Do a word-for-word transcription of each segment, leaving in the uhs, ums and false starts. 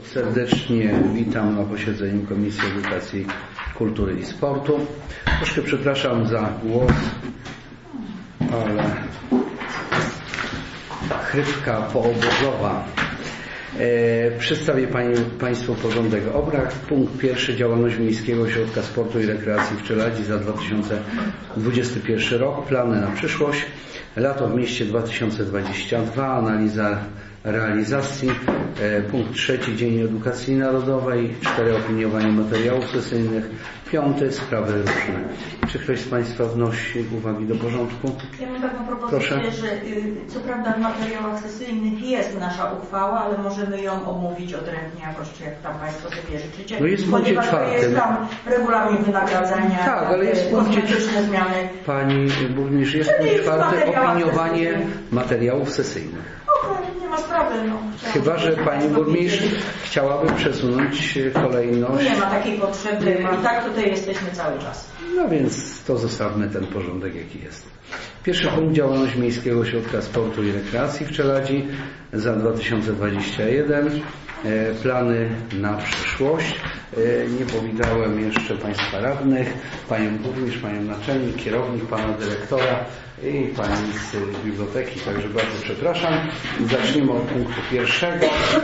serdecznie witam na posiedzeniu Komisji Edukacji, Kultury i Sportu. Troszkę przepraszam za głos, ale chrypka poobozowa. E, przedstawię pani, Państwu porządek obrad. Punkt pierwszy. Działalność Miejskiego Ośrodka Sportu i Rekreacji w Czeladzi za dwa tysiące dwudziesty pierwszy rok. Plany na przyszłość. Lato w mieście dwa tysiące dwudziesty drugi. Analiza realizacji. E, punkt trzeci. Dzień Edukacji Narodowej. Cztery. Opiniowanie materiałów sesyjnych. Piąty. Sprawy różne. Czy ktoś z Państwa wnosi uwagi do porządku? Ja mam taką propozycję, Proszę. że y, co prawda w materiałach sesyjnych jest nasza uchwała, ale możemy ją omówić odrębnie jakoś, czy jak tam Państwo sobie życzycie. No jest w punkcie czwartym. Jest tam regulamin wynagradzania, tak, ale jest w punkcie zmiany. Pani burmistrz, jest punkt czwarty. Opiniowanie sesyjnych. materiałów sesyjnych. Okej, nie ma sprawy. No. Chyba że Pani burmistrz chciałaby przesunąć kolejność. Nie ma takiej potrzeby i tak tutaj jesteśmy cały czas. No więc to zostawmy ten porządek, jaki jest. Pierwszy punkt. Działalność Miejskiego Ośrodka Sportu i Rekreacji w Czeladzi za dwa tysiące dwudziesty pierwszy. E, plany na przyszłość. E, nie powitałem jeszcze Państwa radnych, Panią burmistrz, Panią naczelnik, kierownik, Pana dyrektora i Pani z biblioteki, także bardzo przepraszam. Zacznijmy od punktu pierwszego.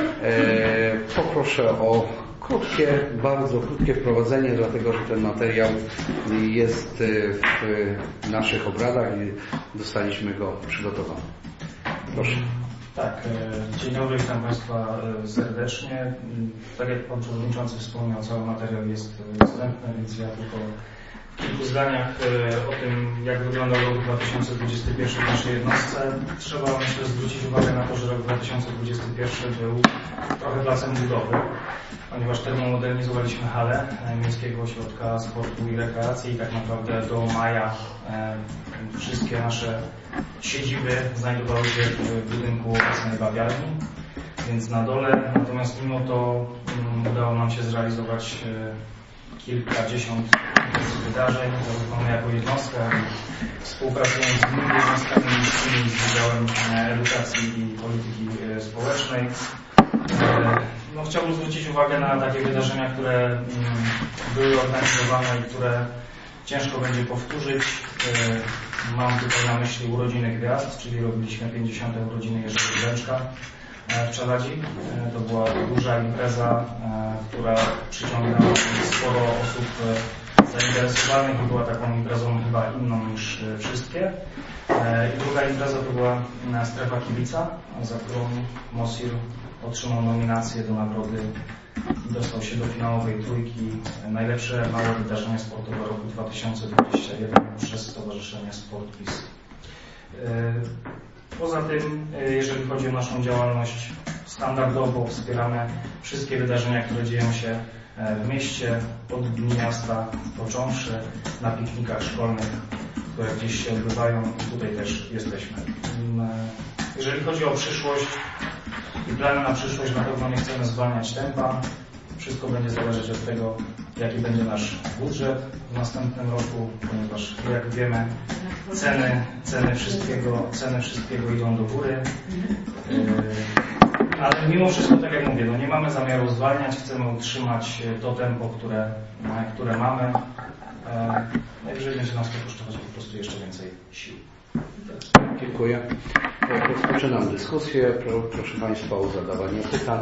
E, poproszę o krótkie, bardzo krótkie wprowadzenie, dlatego że ten materiał jest w naszych obradach i dostaliśmy go przygotowany. Proszę. Tak, dzień dobry, witam Państwa serdecznie. Tak jak Pan Przewodniczący wspomniał, cały materiał jest wstępny, więc ja tylko w kilku zdaniach o tym, jak wyglądał rok dwa tysiące dwudziesty pierwszy w naszej jednostce. Trzeba, myślę, zwrócić uwagę na to, że rok dwa tysiące dwudziesty pierwszy był trochę placem budowy, ponieważ termomodernizowaliśmy halę Miejskiego Ośrodka Sportu i Rekreacji i tak naprawdę do maja e, wszystkie nasze siedziby znajdowały się w budynku obecnej bawialni, więc na dole. Natomiast mimo to um, udało nam się zrealizować e, kilkadziesiąt wydarzeń, zarówno jako jednostka, jak i współpracując z innymi jednostkami miejskimi, z Wydziałem Edukacji i Polityki Społecznej. No, chciałbym zwrócić uwagę na takie wydarzenia, które mm, były organizowane i które ciężko będzie powtórzyć. Mam tutaj na myśli urodziny Gwiazd, czyli robiliśmy pięćdziesiąte urodziny Jerzego Bęczka w Czeladzi. To była duża impreza, która przyciągnęła sporo osób zainteresowanych i była taką imprezą chyba inną niż wszystkie. I druga impreza to była Strefa Kibica, za którą Mosir otrzymał nominację do nagrody i dostał się do finałowej trójki najlepsze małe wydarzenie sportowe roku dwa tysiące dwudziestego pierwszego przez Stowarzyszenie Sportpis. Poza tym, jeżeli chodzi o naszą działalność, standardowo wspieramy wszystkie wydarzenia, które dzieją się w mieście, od Dni Miasta począwszy, na piknikach szkolnych, które gdzieś się odbywają i tutaj też jesteśmy. Jeżeli chodzi o przyszłość i plany na przyszłość, na pewno nie chcemy zwalniać tempa. Wszystko będzie zależeć od tego, jaki będzie nasz budżet w następnym roku, ponieważ jak wiemy, ceny, ceny, wszystkiego, ceny wszystkiego idą do góry. Ale mimo wszystko, tak jak mówię, no nie mamy zamiaru zwalniać, chcemy utrzymać to tempo, które, które mamy. Najwyżej będzie nas to kosztować po prostu jeszcze więcej sił. Dziękuję. Rozpoczynam dyskusję. Proszę Państwa o zadawanie pytań.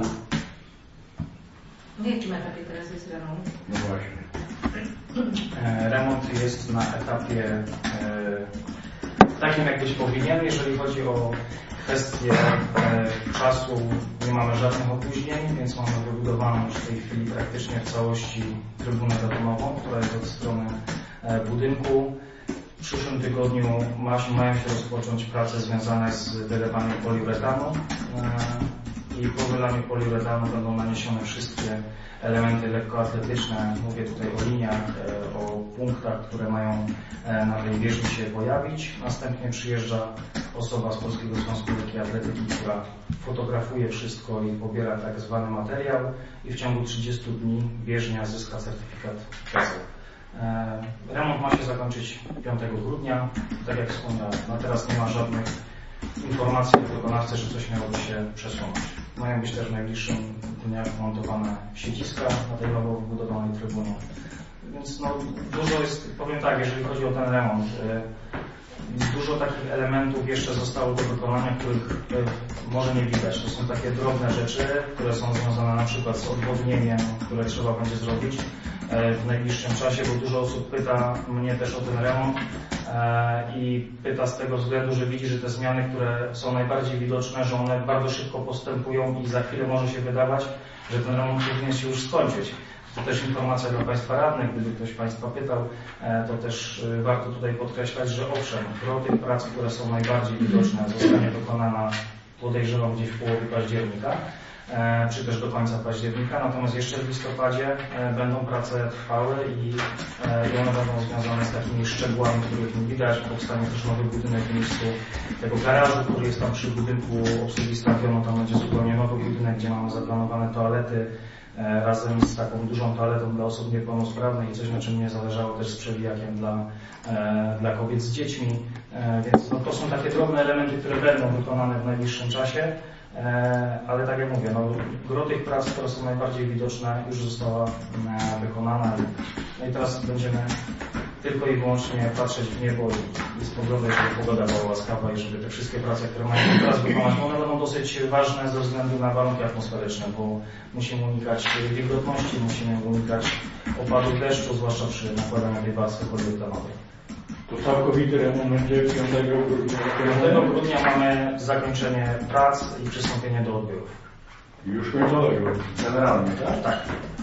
W jakim etapie teraz jest remont? No właśnie. Remont jest na etapie e, takim, jak być powinien. Jeżeli chodzi o kwestię e, czasu, nie mamy żadnych opóźnień, więc mamy wybudowaną już w tej chwili praktycznie w całości trybunę betonową, która jest od strony e, budynku. W przyszłym tygodniu ma, mają się rozpocząć prace związane z wylewaniem poliuretanu i po wylaniu poliuretanu będą naniesione wszystkie elementy lekkoatletyczne. Mówię tutaj o liniach, o punktach, które mają na tej wierzchni się pojawić. Następnie przyjeżdża osoba z Polskiego Związku Lekkiej Atletyki, która fotografuje wszystko i pobiera tak zwany materiał i w ciągu trzydziestu dni bieżnia zyska certyfikat P E Z E. Remont ma się zakończyć piątego grudnia. Tak jak wspomniałem, na teraz nie ma żadnych informacji od wykonawcy, że coś miałoby się przesunąć. Mają być też w najbliższym dniach montowane siedziska na tej nowo wybudowanej trybunie. Więc no, dużo jest, powiem tak, jeżeli chodzi o ten remont, dużo takich elementów jeszcze zostało do wykonania, których może nie widać. To są takie drobne rzeczy, które są związane na przykład z odwodnieniem, które trzeba będzie zrobić w najbliższym czasie, bo dużo osób pyta mnie też o ten remont i pyta z tego względu, że widzi, że te zmiany, które są najbardziej widoczne, że one bardzo szybko postępują i za chwilę może się wydawać, że ten remont powinien się już skończyć. To też informacja dla Państwa radnych, gdyby ktoś Państwa pytał, to też warto tutaj podkreślać, że owszem, gro tych prac, które są najbardziej widoczne, zostanie dokonana, podejrzewam, gdzieś w połowie października, czy też do końca października, natomiast jeszcze w listopadzie będą prace trwałe i, i one będą związane z takimi szczegółami, których nie widać. Powstanie też nowy budynek w miejscu tego garażu, który jest tam przy budynku obsługi stadionu. Tam będzie zupełnie nowy budynek, gdzie mamy zaplanowane toalety razem z taką dużą toaletą dla osób niepełnosprawnych i coś, na czym mnie zależało, też z przewijakiem dla, dla kobiet z dziećmi. Więc no, to są takie drobne elementy, które będą wykonane w najbliższym czasie. Ale tak jak mówię, no, gro tych prac, które są najbardziej widoczne, już została wykonana. No i teraz będziemy tylko i wyłącznie patrzeć w niebo i spoglądać, żeby pogoda była łaskawa i żeby te wszystkie prace, które mają teraz wykonać, one będą dosyć ważne ze względu na warunki atmosferyczne, bo musimy unikać wilgotności, musimy unikać opadów deszczu, zwłaszcza przy nakładaniu tej warstwy poliuretanowej. To całkowity remont będzie piątego grudnia. piątego grudnia mamy zakończenie prac i przystąpienie do odbiorów. I już końcowego. Generalnie, tak? Tak.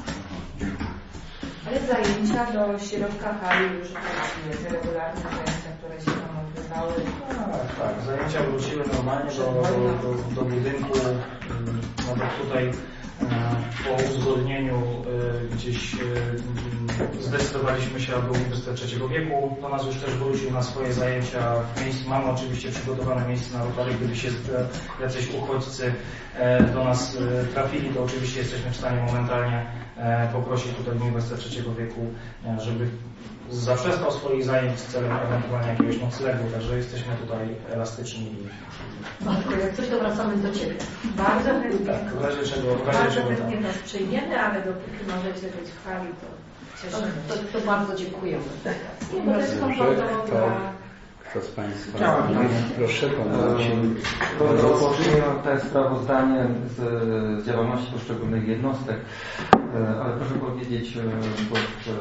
Ale zajęcia do środka hali już wróciły, te regularne zajęcia, które się tam odbywały. Tak, tak. Zajęcia wróciły normalnie do, do, do, do budynku. No bo tutaj po uzgodnieniu gdzieś zdecydowaliśmy się, aby Uniwersytet Trzeciego Wieku do nas już też wrócił na swoje zajęcia. W miejscu, mamy oczywiście przygotowane miejsce na rotary, gdyby się jacyś uchodźcy do nas trafili, to oczywiście jesteśmy w stanie momentalnie poprosić tutaj Uniwersytet Trzeciego Wieku, żeby zaprzestał swoich zajęć celem ewentualnie jakiegoś noclegu, także jesteśmy tutaj elastyczni. Matko, jak coś, to wracamy do Ciebie. Bardzo chętnie. Tak, w razie czego, w razie Bardzo czego chętnie tak. Was przyjmiemy, ale dopóki możecie być w hali, to cieszymy się. To, to, to bardzo dziękujemy. Nie, bo to jest komfortowo dla... Kto z Państwa? Chciałem. Proszę Pana. Rozpoczynam te sprawozdanie z, z działalności poszczególnych jednostek, ale proszę powiedzieć, bo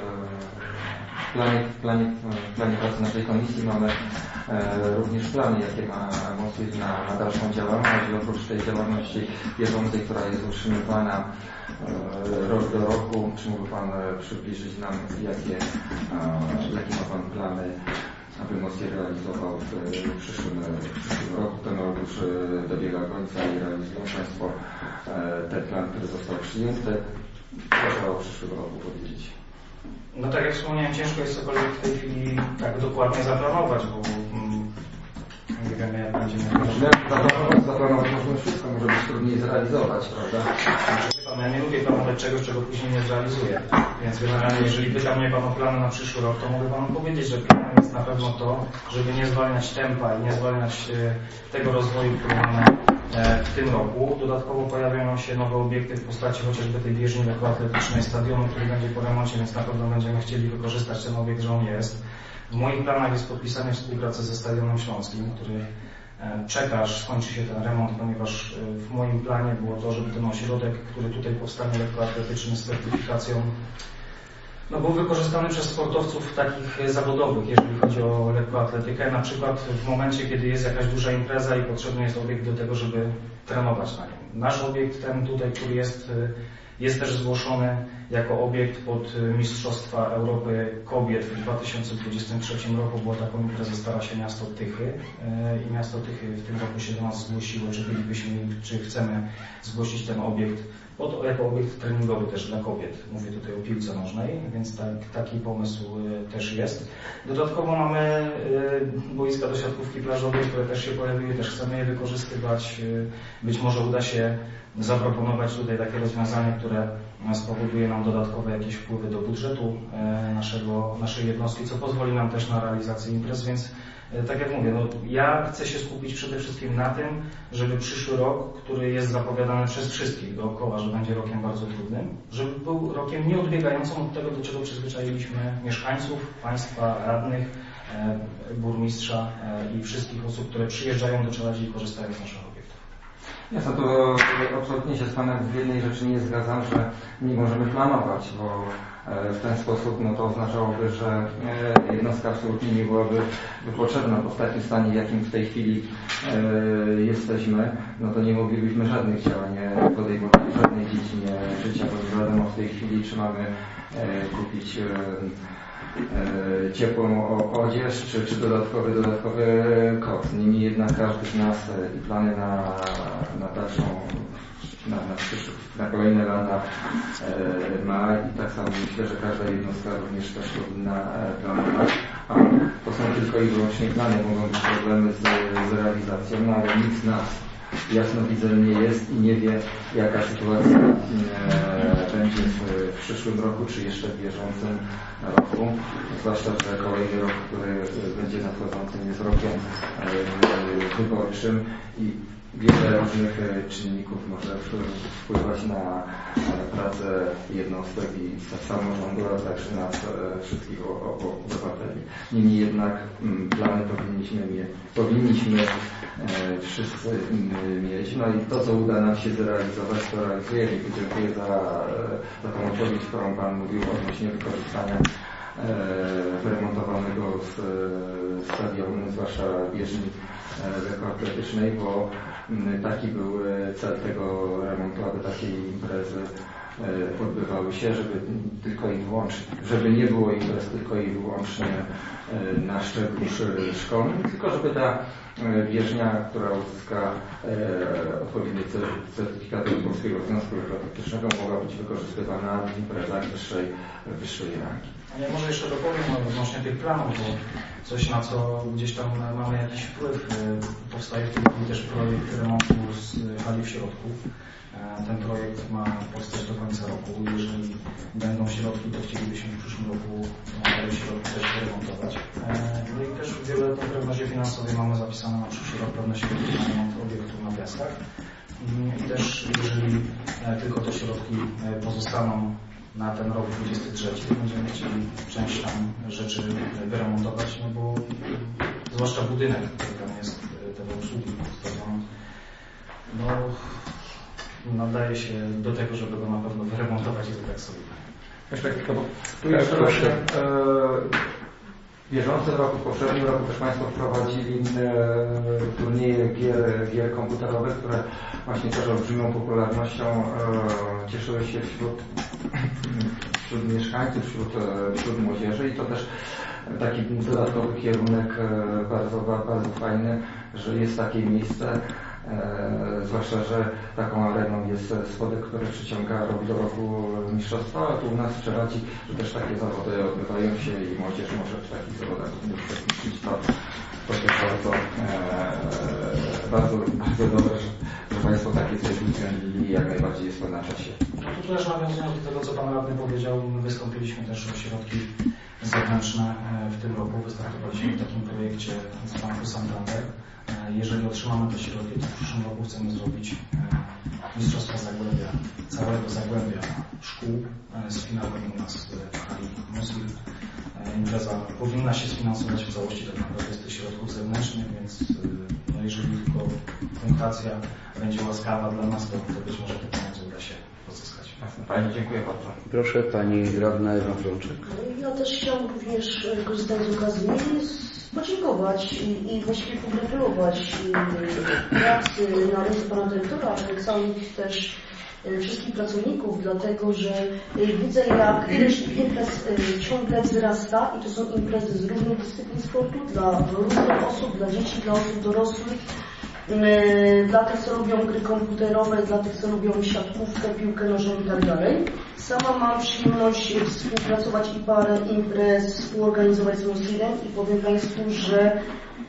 w planie, w planie, w planie pracy naszej komisji mamy również plany, jakie ma moc na, na dalszą działalność. I oprócz tej działalności bieżącej, która jest utrzymywana rok do roku, czy mógł Pan przybliżyć nam, jakie, jakie ma Pan plany, aby most je realizował w przyszłym, w przyszłym roku. Ten rok już dobiega końca i realizują Państwo ten plan, który został przyjęty. Proszę o przyszłym roku powiedzieć. No tak jak wspomniałem, ciężko jest cokolwiek w tej chwili tak dokładnie zaplanować, bo mm, nie wiemy jak będziemy... Zaplanować, zaplanować można wszystko, może być trudniej zrealizować, prawda? Ja nie lubię planować czegoś, czego później nie zrealizuję. Więc generalnie, jeżeli pyta mnie Pan o plany na przyszły rok, to mogę Panu powiedzieć, że planem jest na pewno to, żeby nie zwalniać tempa i nie zwalniać e, tego rozwoju, który mamy e, w tym roku. Dodatkowo pojawiają się nowe obiekty w postaci chociażby tej bieżni lekkoatletycznej, stadionu, który będzie po remoncie, więc na pewno będziemy chcieli wykorzystać ten obiekt, że on jest. W moich planach jest podpisanie współpracy ze Stadionem Śląskim, który czeka, aż skończy się ten remont, ponieważ w moim planie było to, żeby ten ośrodek, który tutaj powstanie lekkoatletyczny z certyfikacją, no był wykorzystany przez sportowców takich zawodowych, jeżeli chodzi o lekkoatletykę, na przykład w momencie, kiedy jest jakaś duża impreza i potrzebny jest obiekt do tego, żeby trenować na nim. Nasz obiekt, ten tutaj, który jest, jest też zgłoszony jako obiekt pod Mistrzostwa Europy Kobiet w dwa tysiące dwudziestym trzecim roku. Była taką imprezę, stara się miasto Tychy i miasto Tychy w tym roku się do nas zgłosiło, czy bylibyśmy, czy chcemy zgłosić ten obiekt pod, jako obiekt treningowy też dla kobiet. Mówię tutaj o piłce nożnej, więc tak, taki pomysł też jest. Dodatkowo mamy boiska do siatkówki plażowej, które też się pojawiły, też chcemy je wykorzystywać. Być może uda się zaproponować tutaj takie rozwiązanie, które spowoduje nam dodatkowe jakieś wpływy do budżetu naszego, naszej jednostki, co pozwoli nam też na realizację imprez, więc tak jak mówię, no, ja chcę się skupić przede wszystkim na tym, żeby przyszły rok, który jest zapowiadany przez wszystkich dookoła, że będzie rokiem bardzo trudnym, żeby był rokiem nieodbiegającym od tego, do czego przyzwyczailiśmy mieszkańców, państwa, radnych, e, burmistrza e, i wszystkich osób, które przyjeżdżają do Czeladzi i korzystają z naszych obiektów. Ja no to absolutnie się z Panem w jednej rzeczy nie zgadzam, że nie możemy planować, bo w ten sposób no to oznaczałoby, że jednostka absolutnie nie byłaby potrzebna. W ostatnim stanie, w jakim w tej chwili e, jesteśmy, no to nie moglibyśmy żadnych działań podejmować w żadnej dziedzinie życia, bo wiadomo w tej chwili czy mamy e, kupić e, e, ciepłą odzież, czy, czy dodatkowy, dodatkowy koszt. Niemniej jednak każdy z nas i plany na, na dalszą Na, na, na kolejne lata e, ma i tak samo myślę, że każda jednostka również też powinna e, planować, a to są tylko i wyłącznie plany, mogą być problemy z, z realizacją, no ale nikt z nas jasnowidzę nie jest i nie wie, jaka sytuacja e, będzie w, w przyszłym roku, czy jeszcze w bieżącym roku, zwłaszcza, że kolejny rok, który będzie nadchodzącym, jest rokiem e, wyborczym i wiele różnych czynników może wpływać na pracę jednostek i samorządu, a także nas wszystkich obywateli. Niemniej jednak plany powinniśmy, mie, powinniśmy wszyscy mieć. No i to, co uda nam się zrealizować, to realizujemy. I dziękuję za, za tą odpowiedź, którą Pan mówił odnośnie wykorzystania wyremontowanego stadionu, zwłaszcza bieżni lekkoatletycznej, bo taki był cel tego remontu, aby takie imprezy odbywały się, żeby tylko i wyłącznie, żeby nie było imprez tylko i wyłącznie na szczeblu szkolnym, tylko żeby ta bieżnia, która uzyska odpowiednie certyfikaty Polskiego Związku Lekkoatletycznego, mogła być wykorzystywana w imprezach wyższej, wyższej rangi. Ja może jeszcze dopowiem odnośnie tych planów, bo coś, na co gdzieś tam mamy jakiś wpływ. Powstaje w tej chwili też projekt remontu z hali w środku. Ten projekt ma powstać do końca roku. Jeżeli będą środki, to chcielibyśmy w przyszłym roku te środki też wyremontować. No i też w wieloletniej prognozie finansowej mamy zapisane na przyszły rok pewne środki na remont obiektu na Piastach. I też jeżeli tylko te środki pozostaną na ten rok dwudziesty trzeci, będziemy chcieli część tam rzeczy wyremontować, no bo zwłaszcza budynek, który tam jest, te usługi stadionu, no nadaje się do tego, żeby go na pewno wyremontować i to tak solidnie. Jeszcze tylko, bo tu jeszcze właśnie e, w bieżącym roku, w poprzednim roku też Państwo wprowadzili e, turnieje gier, gier komputerowych, które właśnie też olbrzymią popularnością e, cieszyły się wśród, wśród mieszkańców, wśród, wśród młodzieży i to też taki dodatkowy kierunek e, bardzo, bardzo fajny, że jest takie miejsce. E, zwłaszcza, że taką areną jest spodek, który przyciąga rok do roku mistrzostwa, a tu u nas w Czeladzi, że też takie zawody odbywają się i młodzież może w takich zawodach uczestniczyć. To, to też bardzo, e, bardzo, bardzo dobre, że, że Państwo takie coś uwzględnili i jak najbardziej jest to na czasie. No tu też nawiązując do tego, co Pan Radny powiedział, wystąpiliśmy też o środki zewnętrzne w tym roku. Wystartowaliśmy w takim projekcie z Banku Santander. Jeżeli otrzymamy te środki, to w przyszłym roku chcemy zrobić Mistrzostwa Zagłębia, całego Zagłębia szkół z finałem u nas w hali Moskwy. Impreza powinna się sfinansować w całości tak naprawdę z tych środków zewnętrznych, więc no jeżeli tylko punktacja będzie łaskawa dla nas, to, to być może te pieniądze uda się pozyskać. Pani, dziękuję bardzo. Proszę, Pani Radna Ewa Frączek. Ja też chciałam również korzystać z okazji podziękować i, i właściwie pogratulować pracy na ręce Pana Dyrektora, ale całych też wszystkich pracowników, dlatego że widzę, jak ilość imprez ciągle wzrasta i to są imprezy z różnych dyscyplin sportu, dla różnych osób, dla dzieci, dla osób dorosłych, dla tych, co lubią gry komputerowe, dla tych, co lubią siatkówkę, piłkę nożną i tak dalej. Sama mam przyjemność współpracować i parę imprez współorganizować z Mosirem i powiem Państwu, że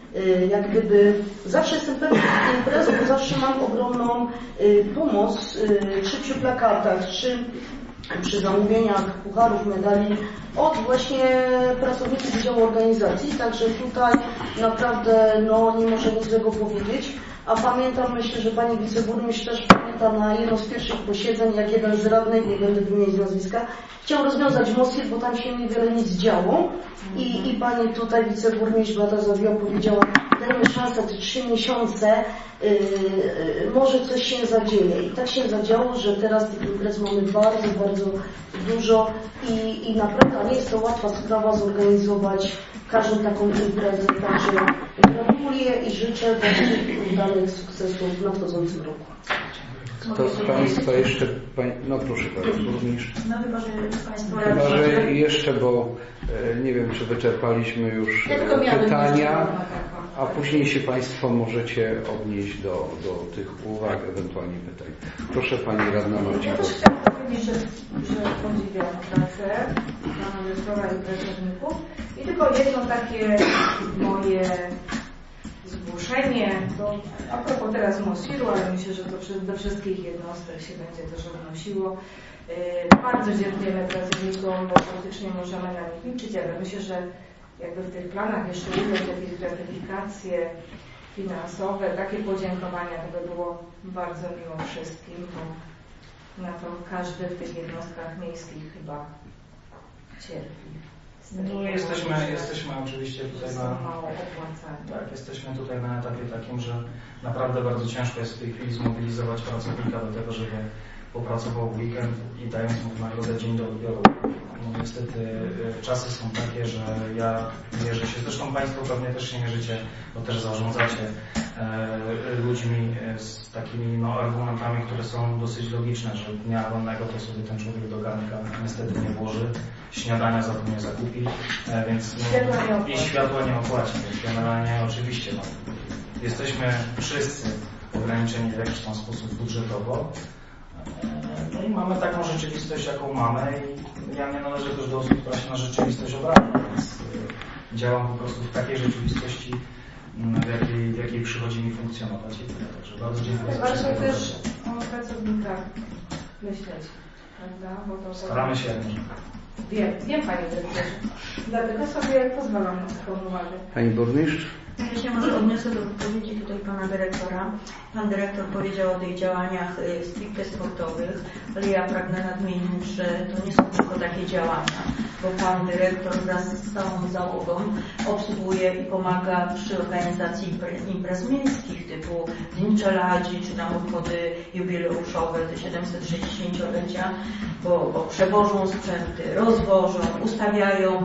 jak gdyby zawsze jestem pewna tych imprez, bo zawsze mam ogromną pomoc, czy przy plakatach, czy przy zamówieniach pucharów, medali od właśnie pracowników Wydziału Organizacji, także tutaj naprawdę no, nie może nic złego powiedzieć. A pamiętam, myślę, że pani wiceburmistrz też pamięta na jedno z pierwszych posiedzeń, jak jeden z radnych, nie będę wymieniać nazwiska, chciał rozwiązać Mosir, bo tam się niewiele nic działo. I, i pani tutaj wiceburmistrz Beata Zawiła powiedziała, dajmy szansę, te trzy miesiące, yy, yy, może coś się zadzieje. I tak się zadziało, że teraz tych imprez mamy bardzo, bardzo dużo i, i naprawdę nie jest to łatwa sprawa zorganizować każdą taką imprezę. Także gratuluję i życzę takich udanych sukcesów w nadchodzącym roku. Kto z Państwa jeszcze... Pań... No proszę Pani Burmistrz. No chyba, że Państwo... Chyba, że jeszcze, bo nie wiem, czy wyczerpaliśmy już pytania, a później się Państwo możecie odnieść do, do tych uwag, ewentualnie pytań. Proszę Pani Radna Marcin. Ja też chciałam powiedzieć, że, że podziwiam pracę Pana Dyrektora i pracowników i tylko jedno takie moje zgłoszenie, to a propos teraz Mosiru, ale myślę, że to do wszystkich jednostek się będzie też odnosiło. Yy, bardzo dziękujemy pracownikom, bo faktycznie możemy na nich liczyć, ale myślę, że jakby w tych planach jeszcze ujrzeć jakieś gratyfikacje finansowe, takie podziękowania, to by było bardzo miło wszystkim, bo na to każdy w tych jednostkach miejskich chyba cierpi. No, jesteśmy, jesteśmy oczywiście tutaj na, tak, jesteśmy tutaj na etapie takim, że naprawdę bardzo ciężko jest w tej chwili zmobilizować pracownika do tego, żeby popracował w weekend i dając mu nagrodę dzień do odbioru. No, niestety czasy są takie, że ja mierzę się, zresztą Państwo pewnie też się mierzycie, bo też zarządzacie e, ludźmi z takimi no, argumentami, które są dosyć logiczne, że dnia wolnego to sobie ten człowiek do garnka niestety nie włoży, śniadania za to nie zakupi, e, więc no, i światła nie opłaci, więc generalnie oczywiście no, jesteśmy wszyscy ograniczeni w jakiś tam sposób budżetowo. No i mamy taką rzeczywistość, jaką mamy i ja nie należę też do osób, która się na rzeczywistość obraca, więc działam po prostu w takiej rzeczywistości, w jakiej, w jakiej przychodzi mi funkcjonować i tyle. Także bardzo dziękuję za wszystko. Ważne też o pracownikach myśleć, prawda? Bo to staramy się. Wiem, wiem Panie Dyrektorze. Dlatego sobie pozwalam na taką uwagę. Pani Burmistrz? Ja się może odniosę do wypowiedzi tutaj Pana Dyrektora. Pan Dyrektor powiedział o tych działaniach stricte sportowych, ale ja pragnę nadmienić, że to nie są tylko takie działania, bo Pan Dyrektor wraz z całą załogą obsługuje i pomaga przy organizacji imprez miejskich typu Dzień Czeladzi, czy tam obchody jubileuszowe, te siedemset-sześćdziesięciolecia, bo, bo przewożą sprzęty, rozwożą, ustawiają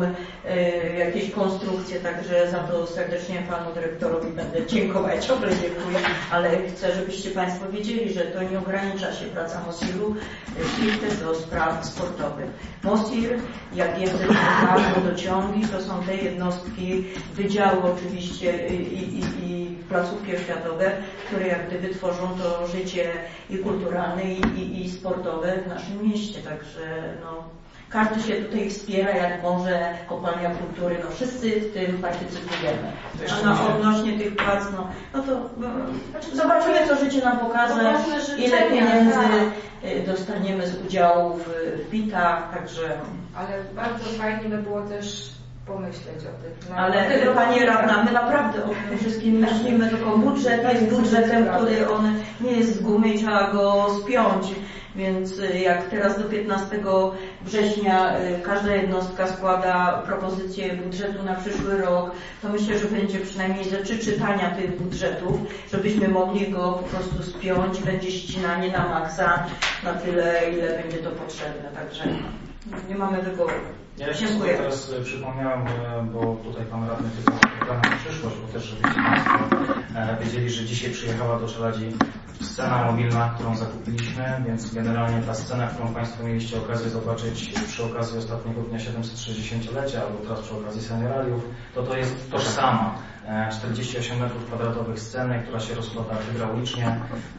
y, jakieś konstrukcje, także za to serdecznie Panu Dyrektorowi będę dziękować, ciągle dziękuję, ale chcę, żebyście Państwo wiedzieli, że to nie ogranicza się praca Mosiru stricte do spraw sportowych. Mosir, jak jest wodociągi, to są te jednostki, wydziały oczywiście i, i, i placówki oświatowe, które jak gdyby tworzą to życie i kulturalne i, i, i sportowe w naszym mieście, także no, każdy się tutaj wspiera, jak może, Kopalnia Kultury, no wszyscy w tym partycypujemy. A na odnośnie tych prac, no, no to no, zobaczymy, co życie nam pokaże, ile pieniędzy dostaniemy z udziału w bitach, także... Ale bardzo fajnie by było też pomyśleć o tych... No, ale Pani Radna, my naprawdę o tym wszystkim myślimy, tylko budżet jest budżetem, który on nie jest z gumy i trzeba go spiąć. Więc jak teraz do piętnastego września każda jednostka składa propozycję budżetu na przyszły rok, to myślę, że będzie przynajmniej ze trzy czytania tych budżetów, żebyśmy mogli go po prostu spiąć, będzie ścinanie na maksa na tyle, ile będzie to potrzebne. Także nie mamy wyboru. Ja się sobie teraz przypomniałem, bo tutaj Pan Radny pytał o plan na przyszłość, bo też żebyście Państwo wiedzieli, że dzisiaj przyjechała do Czeladzi scena mobilna, którą zakupiliśmy, więc generalnie ta scena, którą Państwo mieliście okazję zobaczyć przy okazji ostatniego dnia siedemset-sześćdziesięciolecia albo teraz przy okazji senioraliów, to to jest tożsama. czterdzieści osiem metrów kwadratowych sceny, która się rozkłada hydraulicznie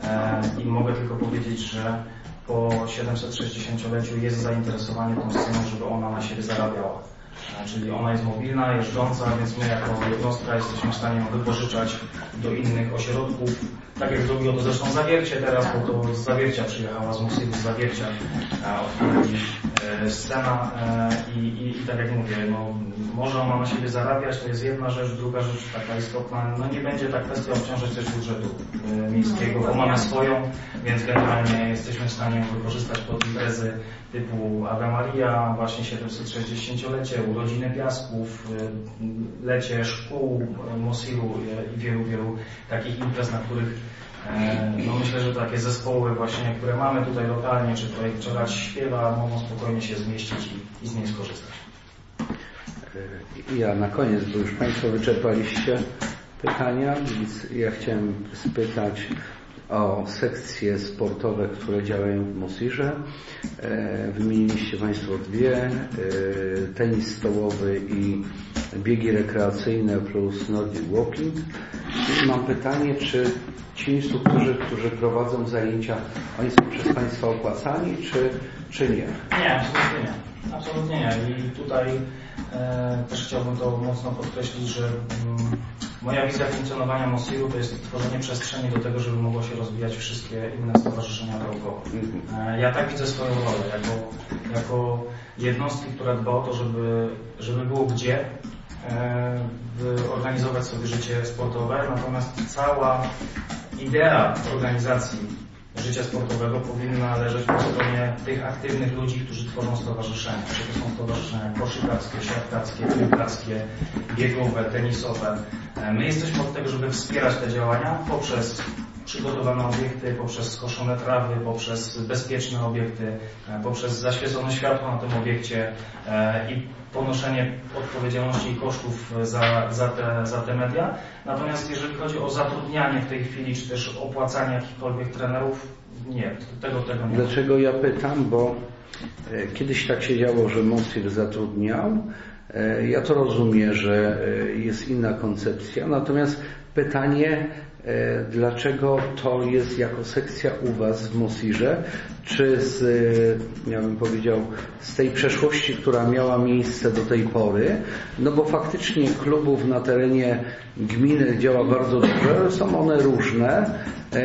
i mogę tylko powiedzieć, że po siedemset-sześćdziesięcioleciu jest zainteresowanie tą sceną, żeby ona na siebie zarabiała. Czyli ona jest mobilna, jeżdżąca, więc my jako jednostka jesteśmy w stanie ją wypożyczać do innych ośrodków. Tak jak zrobiło to zresztą Zawiercie teraz, bo to z Zawiercia przyjechała, z Mosiru z Zawiercia odpowiedzi scena i, i, i tak jak mówię, no, może ona na siebie zarabiać, to jest jedna rzecz, druga rzecz taka istotna, no nie będzie ta kwestia obciążać też budżetu miejskiego, bo mamy swoją, więc generalnie jesteśmy w stanie ją wykorzystać pod imprezy typu Ave Maria, właśnie siedemset-sześćdziesięciolecie, urodziny Piasków, lecie szkół Mosiru i wielu, wielu takich imprez, na których no myślę, że takie zespoły właśnie, które mamy tutaj lokalnie, czy projekt Czelać śpiewa, mogą spokojnie się zmieścić i, i z niej skorzystać. Ja na koniec, bo już Państwo wyczerpaliście pytania, więc ja chciałem spytać o sekcje sportowe, które działają w Mosirze. Wymieniliście Państwo dwie, tenis stołowy i biegi rekreacyjne plus Nordic Walking. I mam pytanie, czy ci instruktorzy, którzy prowadzą zajęcia, oni są przez Państwa opłacani, czy, czy nie? Nie, absolutnie nie. Absolutnie nie. I tutaj e, też chciałbym to mocno podkreślić, że mm, moja wizja funkcjonowania Mosiru to jest tworzenie przestrzeni do tego, żeby mogło się rozwijać wszystkie inne stowarzyszenia dookoła. E, ja tak widzę swoją rolę, jako, jako jednostki, która dba o to, żeby, żeby było gdzie e, organizować sobie życie sportowe, natomiast cała idea organizacji życia sportowego powinna leżeć po stronie tych aktywnych ludzi, którzy tworzą stowarzyszenia. Czy to są stowarzyszenia koszykarskie, siatkarskie, piłkarskie, biegowe, tenisowe. My jesteśmy od tego, żeby wspierać te działania poprzez przygotowane obiekty, poprzez skoszone trawy, poprzez bezpieczne obiekty, poprzez zaświecone światło na tym obiekcie i ponoszenie odpowiedzialności i kosztów za, za, te, za te media. Natomiast jeżeli chodzi o zatrudnianie w tej chwili, czy też opłacanie jakichkolwiek trenerów, nie, tego, tego nie. Dlaczego ja pytam? Bo kiedyś tak się działo, że Mosir zatrudniał. Ja to rozumiem, że jest inna koncepcja. Natomiast pytanie, dlaczego to jest jako sekcja u Was w Mosirze, czy z, ja bym powiedział, z tej przeszłości, która miała miejsce do tej pory, no bo faktycznie klubów na terenie gminy działa bardzo dużo, są one różne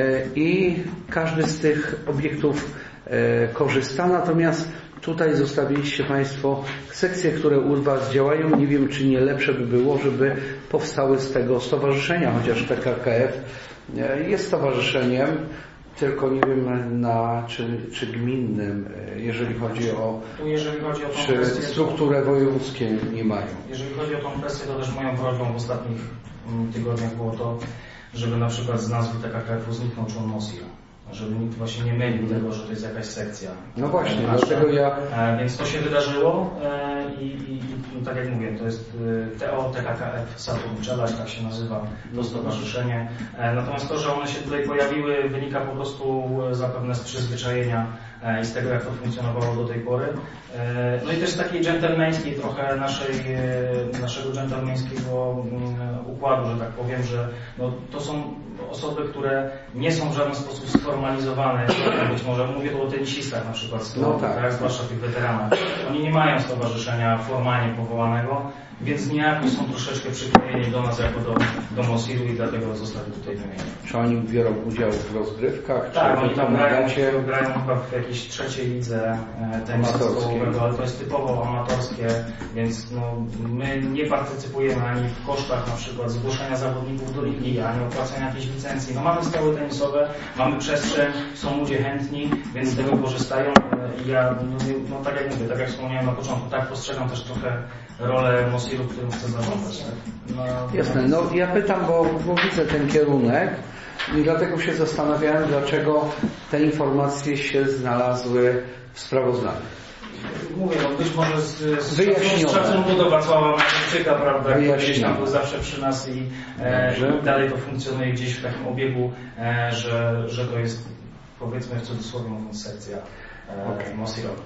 i każdy z tych obiektów korzysta, natomiast tutaj zostawiliście Państwo sekcje, które u Was działają. Nie wiem, czy nie lepsze by było, żeby powstały z tego stowarzyszenia, chociaż T K K F jest stowarzyszeniem, tylko nie wiem na czy, czy gminnym, jeżeli chodzi o, tu jeżeli chodzi o tą czy kwestię, strukturę wojewódzkie nie mają. Jeżeli chodzi o tą kwestię, to też moją prośbą w ostatnich tygodniach było to, żeby na przykład z nazwy T K K F-u zniknął człon Mosira. Żeby nikt właśnie nie mylił tego, że to jest jakaś sekcja. No właśnie, nasza. dlatego ja... E, więc to się wydarzyło e, i, i, i tak jak mówię, to jest T O T K K F Saturn Czelać, tak się nazywa to stowarzyszenie. E, natomiast to, że one się tutaj pojawiły, wynika po prostu zapewne z przyzwyczajenia e, i z tego, jak to funkcjonowało do tej pory. E, no i też z takiej dżentelmeńskiej trochę naszej, e, naszego dżentelmeńskiego e, układu, że tak powiem, że no, to są osoby, które nie są w żaden sposób sformalizowane, być może mówię tu o tenisistach na przykład, no tak. tak, zwłaszcza tych weteranach. Oni nie mają stowarzyszenia formalnie powołanego, więc niejako są troszeczkę przyklejeni do nas jako do, do Mosiru i dlatego zostali tutaj wymienieni. Czy oni biorą udział w rozgrywkach? Tak, czy oni tam grają, grają, grają chyba w jakiejś trzeciej lidze tenisa stołowego, ale to jest typowo amatorskie, więc no, my nie partycypujemy ani w kosztach na przykład zgłoszenia zawodników do ligi, ani opłacenia jakiejś licencji. No mamy stoły tenisowe, mamy przestrzeń, są ludzie chętni, więc z tego korzystają. I ja, no, no tak jak mówię, tak jak wspomniałem na początku, tak postrzegam też trochę rolę Mosiru, którym chcę zarządzać. Tak? No, Jasne, no ja pytam, bo, bo widzę ten kierunek i dlatego się zastanawiałem, dlaczego te informacje się znalazły w sprawozdaniu. Mówię, no być może z, z szacunku do Wacława Maciejczyka, prawda, który gdzieś tam był zawsze przy nas i, e, i dalej to funkcjonuje gdzieś w takim obiegu, e, że, że to jest, powiedzmy w cudzysłowie mówiąc, sekcja e, okay. Mosirowa.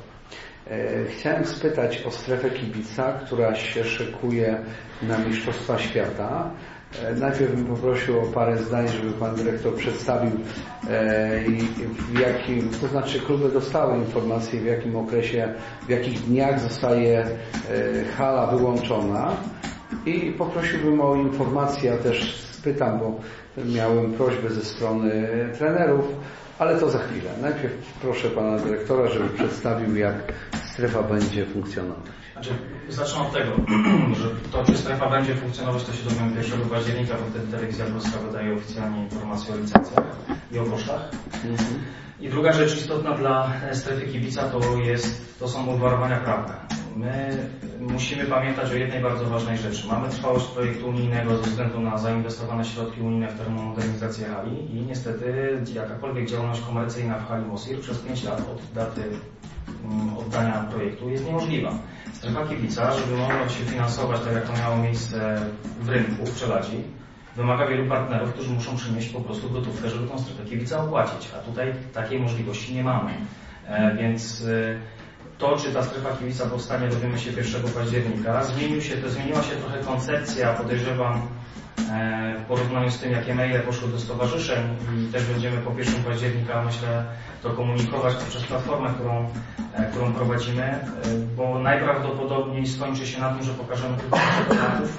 Chciałem spytać o strefę kibica, która się szykuje na Mistrzostwa Świata. Najpierw bym poprosił o parę zdań, żeby Pan Dyrektor przedstawił i w jakim, to znaczy kluby dostały informację, w jakim okresie, w jakich dniach zostaje hala wyłączona i poprosiłbym o informację, ja też spytam, bo miałem prośbę ze strony trenerów, ale to za chwilę. Najpierw proszę Pana Dyrektora, żeby przedstawił, jak strefa będzie funkcjonować. Znaczy, zacznę od tego, że to, czy strefa będzie funkcjonować, to się dowiemy pierwszego października, bo wtedy Telewizja Polska wydaje oficjalnie informacje o licencjach i o kosztach. Mhm. I druga rzecz istotna dla strefy kibica to, jest, to są obwarowania prawne. My musimy pamiętać o jednej bardzo ważnej rzeczy. Mamy trwałość projektu unijnego ze względu na zainwestowane środki unijne w termomodernizację hali i niestety jakakolwiek działalność komercyjna w hali Mosir przez pięć lat od daty oddania projektu jest niemożliwa. Strefa kibica, żeby mogła się finansować tak jak to miało miejsce w rynku, w Czeladzi, wymaga wielu partnerów, którzy muszą przynieść po prostu gotówkę, żeby tą strefę kibica opłacić, a tutaj takiej możliwości nie mamy. E, więc e, to, czy ta strefa kibica powstanie, dowiemy się pierwszego października. Zmienił się, to zmieniła się trochę koncepcja, podejrzewam, e, w porównaniu z tym, jakie maile poszły do stowarzyszeń i też będziemy po pierwszego października, myślę, to komunikować przez platformę, którą, e, którą prowadzimy, e, bo najprawdopodobniej skończy się na tym, że pokażemy tylko przekonatów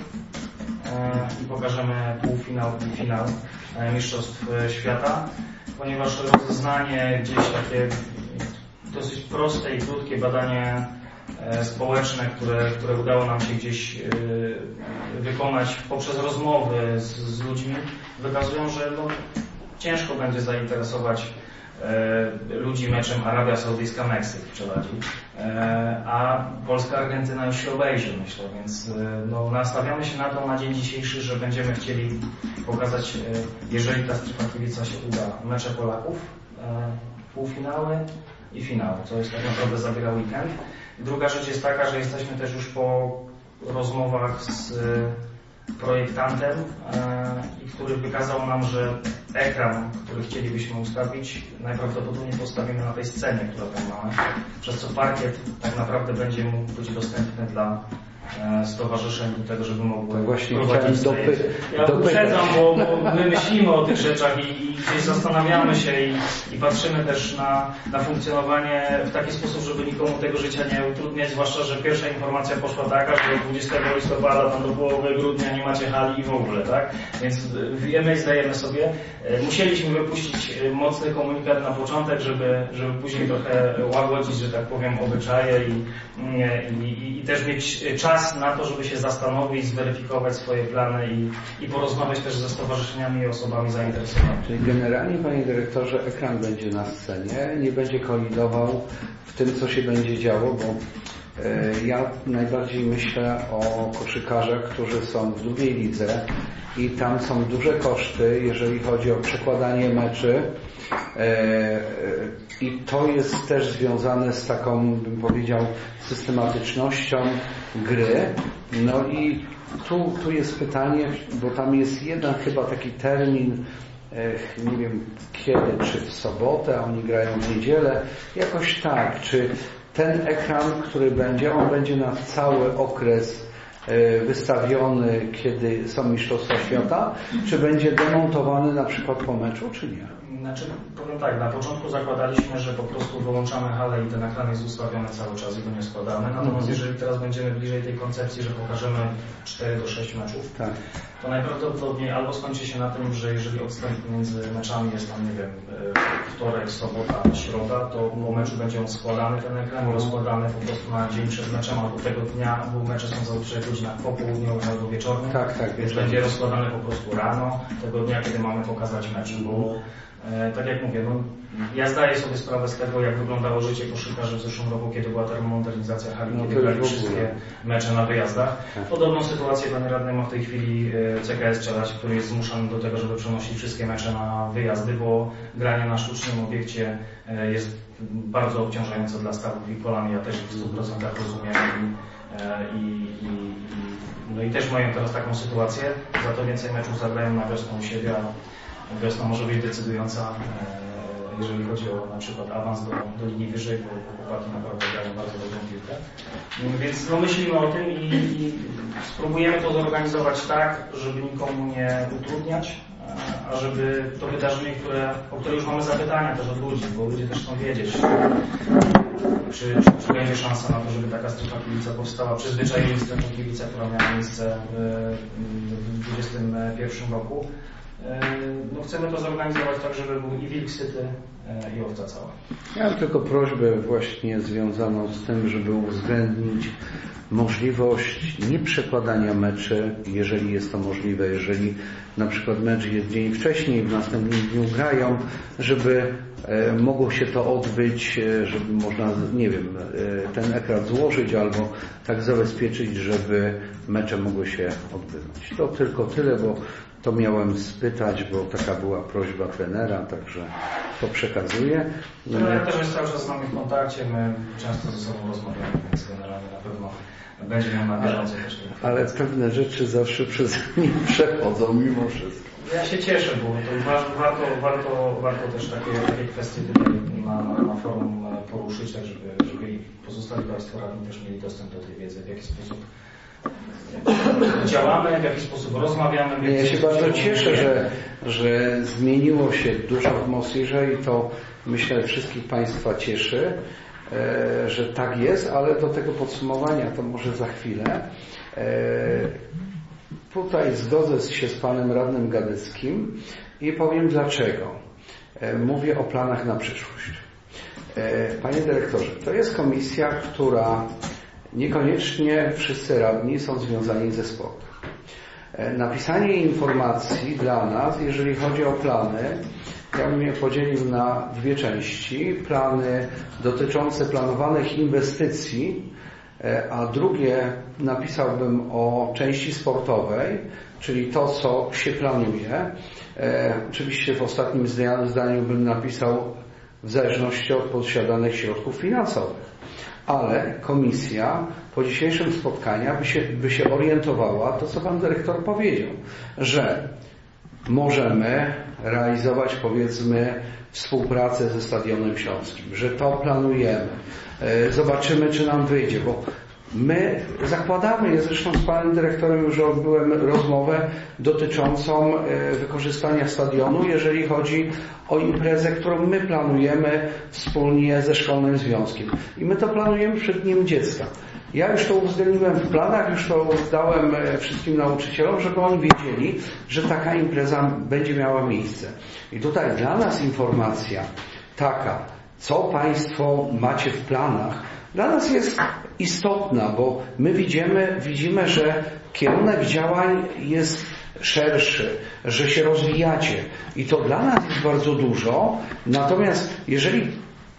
i pokażemy półfinał i finał Mistrzostw Świata, ponieważ rozeznanie gdzieś takie dosyć proste i krótkie badanie społeczne, które, które udało nam się gdzieś wykonać poprzez rozmowy z, z ludźmi, wykazują, że no, ciężko będzie zainteresować ludzi meczem Arabia Saudyjska-Meksyk w Czeladzi, a Polska-Argentyna już się obejrzy, myślę, więc no, nastawiamy się na to na dzień dzisiejszy, że będziemy chcieli pokazać, jeżeli ta strefa kibica się uda, mecze Polaków, półfinały i finały, co jest tak naprawdę zabiera weekend. Druga rzecz jest taka, że jesteśmy też już po rozmowach z projektantem, i który wykazał nam, że ekran, który chcielibyśmy ustawić, najprawdopodobniej postawimy na tej scenie, która tam mamy, przez co parkiet tak naprawdę będzie mógł być dostępny dla stowarzyszeń do tego, żeby mogły właśnie prowadzić dopy- Ja uprzedzam, bo, bo my myślimy o tych rzeczach i, i gdzieś zastanawiamy się i, i patrzymy też na, na funkcjonowanie w taki sposób, żeby nikomu tego życia nie utrudniać, zwłaszcza, że pierwsza informacja poszła taka, że od dwudziestego listopada tam do połowy grudnia nie macie hali i w ogóle, tak? Więc wiemy i zdajemy sobie. Musieliśmy wypuścić mocny komunikat na początek, żeby, żeby później trochę łagodzić, że tak powiem, obyczaje i, i, i też mieć czas na to, żeby się zastanowić, zweryfikować swoje plany i, i porozmawiać też ze stowarzyszeniami i osobami zainteresowanymi. Czyli generalnie, Panie Dyrektorze, ekran będzie na scenie, nie będzie kolidował w tym, co się będzie działo, bo e, ja najbardziej myślę o koszykarzach, którzy są w drugiej lidze i tam są duże koszty, jeżeli chodzi o przekładanie meczy. E, I to jest też związane z taką, bym powiedział, systematycznością gry. No i tu, tu jest pytanie, bo tam jest jeden chyba taki termin, nie wiem kiedy, czy w sobotę, a oni grają w niedzielę, jakoś tak, czy ten ekran, który będzie, on będzie na cały okres wystawiony, kiedy są Mistrzostwa Świata, czy będzie demontowany na przykład po meczu, czy nie? Znaczy, powiem tak, na początku zakładaliśmy, że po prostu wyłączamy halę i ten ekran jest ustawiony cały czas i go nie składamy. Natomiast jeżeli teraz będziemy bliżej tej koncepcji, że pokażemy cztery do sześciu meczów, tak, to najprawdopodobniej albo skończy się na tym, że jeżeli odstęp między meczami jest tam, nie wiem, wtorek, sobota, środa, to po meczu będzie on składany, ten ekran, rozkładany po prostu na dzień przed meczem albo tego dnia, bo mecze są zazwyczaj w godzinach popołudniowych albo wieczornych, tak, tak, więc będzie rozkładany po prostu rano tego dnia, kiedy mamy pokazać mecz, bo e, tak jak mówię, no, ja zdaję sobie sprawę z tego, jak wyglądało życie koszykarzy w zeszłym roku, kiedy była termomodernizacja hali, no, kiedy grali wszystkie mecze na wyjazdach. Podobną sytuację, panie radny, ma w tej chwili C K S Czeladź, który jest zmuszany do tego, żeby przenosić wszystkie mecze na wyjazdy, bo granie na sztucznym obiekcie jest bardzo obciążające dla stawów i kolan. Ja też w stu procentach rozumiem i, i, i, no i też mają teraz taką sytuację, za to więcej meczów zagrają na wiosnę u siebie, a wiosna może być decydująca, jeżeli chodzi o na przykład awans do, do linii wyżej, bo chłopaki naprawdę grają bardzo dobrą piłkę. Więc no, myślimy o tym i, i spróbujemy to zorganizować tak, żeby nikomu nie utrudniać, a żeby to wydarzenie, które, o które już mamy zapytania też od ludzi, bo ludzie też chcą wiedzieć, czy, czy, czy będzie szansa na to, żeby taka strefa kibica powstała, przyzwyczajeni strefą kibica, która miała miejsce w dwudziestym pierwszym roku. No, chcemy to zorganizować tak, żeby był i wilk syty, i owca cała. Ja mam tylko prośbę właśnie związaną z tym, żeby uwzględnić możliwość nieprzekładania meczy, jeżeli jest to możliwe, jeżeli na przykład mecz jest dzień wcześniej, w następnym dniu grają, żeby e, mogło się to odbyć, e, żeby można, nie wiem, e, ten ekran złożyć albo tak zabezpieczyć, żeby mecze mogły się odbywać. To tylko tyle, bo to miałem spytać, bo taka była prośba trenera, także to przekazuję. Trener też jest cały czas z nami w kontakcie, my często ze sobą rozmawiamy, więc generalnie na pewno będzie miał na bieżąco też. Ale pewne rzeczy zawsze przez nie przechodzą mimo wszystko. Ja się cieszę, bo to warto, warto, warto też takie, takie kwestie tutaj na, na forum poruszyć, tak żeby, żeby pozostali Państwo radni też mieli dostęp do tej wiedzy, w jaki sposób działamy, w jaki sposób rozmawiamy. Ja się bardzo cieszę, że, że zmieniło się dużo w Mosirze i to myślę wszystkich Państwa cieszy, e, że tak jest, ale do tego podsumowania to może za chwilę. E, tutaj zgodzę się z Panem Radnym Gadyckim i powiem dlaczego. E, mówię o planach na przyszłość. E, Panie Dyrektorze, to jest komisja, która niekoniecznie wszyscy radni są związani ze sportem. Napisanie informacji dla nas, jeżeli chodzi o plany, ja bym je podzielił na dwie części. Plany dotyczące planowanych inwestycji, a drugie napisałbym o części sportowej, czyli to, co się planuje. Oczywiście w ostatnim zdaniu bym napisał w zależności od posiadanych środków finansowych. Ale komisja po dzisiejszym spotkaniu by się, by się orientowała, to co Pan Dyrektor powiedział, że możemy realizować powiedzmy współpracę ze Stadionem Śląskim, że to planujemy, zobaczymy czy nam wyjdzie, bo my zakładamy, ja zresztą z Panem Dyrektorem już odbyłem rozmowę dotyczącą wykorzystania stadionu, jeżeli chodzi o imprezę, którą my planujemy wspólnie ze Szkolnym Związkiem. I my to planujemy przed Dniem Dziecka. Ja już to uwzględniłem w planach, już to dałem wszystkim nauczycielom, żeby oni wiedzieli, że taka impreza będzie miała miejsce. I tutaj dla nas informacja taka, co Państwo macie w planach, dla nas jest istotna, bo my widzimy, widzimy, że kierunek działań jest szerszy, że się rozwijacie i to dla nas jest bardzo dużo. Natomiast jeżeli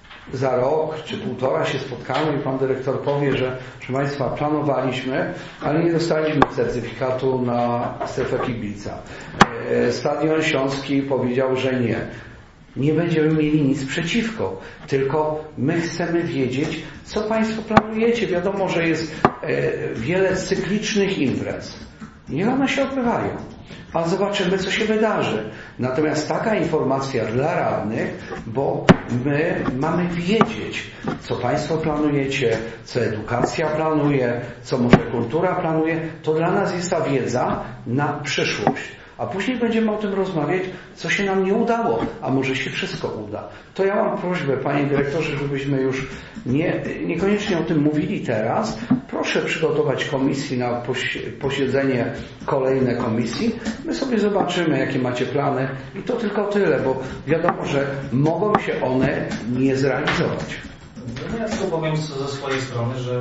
za rok czy półtora się spotkamy i Pan Dyrektor powie, że proszę Państwa, planowaliśmy, ale nie dostaliśmy certyfikatu na strefę kibica. Stadion Śląski powiedział, że nie. Nie będziemy mieli nic przeciwko, tylko my chcemy wiedzieć, co Państwo planujecie. Wiadomo, że jest wiele cyklicznych imprez. Niech one się odbywają, a zobaczymy, co się wydarzy. Natomiast taka informacja dla radnych, bo my mamy wiedzieć, co Państwo planujecie, co edukacja planuje, co może kultura planuje, to dla nas jest ta wiedza na przyszłość. A później będziemy o tym rozmawiać, co się nam nie udało, a może się wszystko uda. To ja mam prośbę, Panie Dyrektorze, żebyśmy już nie, niekoniecznie o tym mówili teraz. Proszę przygotować komisji na posiedzenie kolejne komisji. My sobie zobaczymy, jakie macie plany i to tylko tyle, bo wiadomo, że mogą się one nie zrealizować. No ja tylko powiem ze swojej strony, że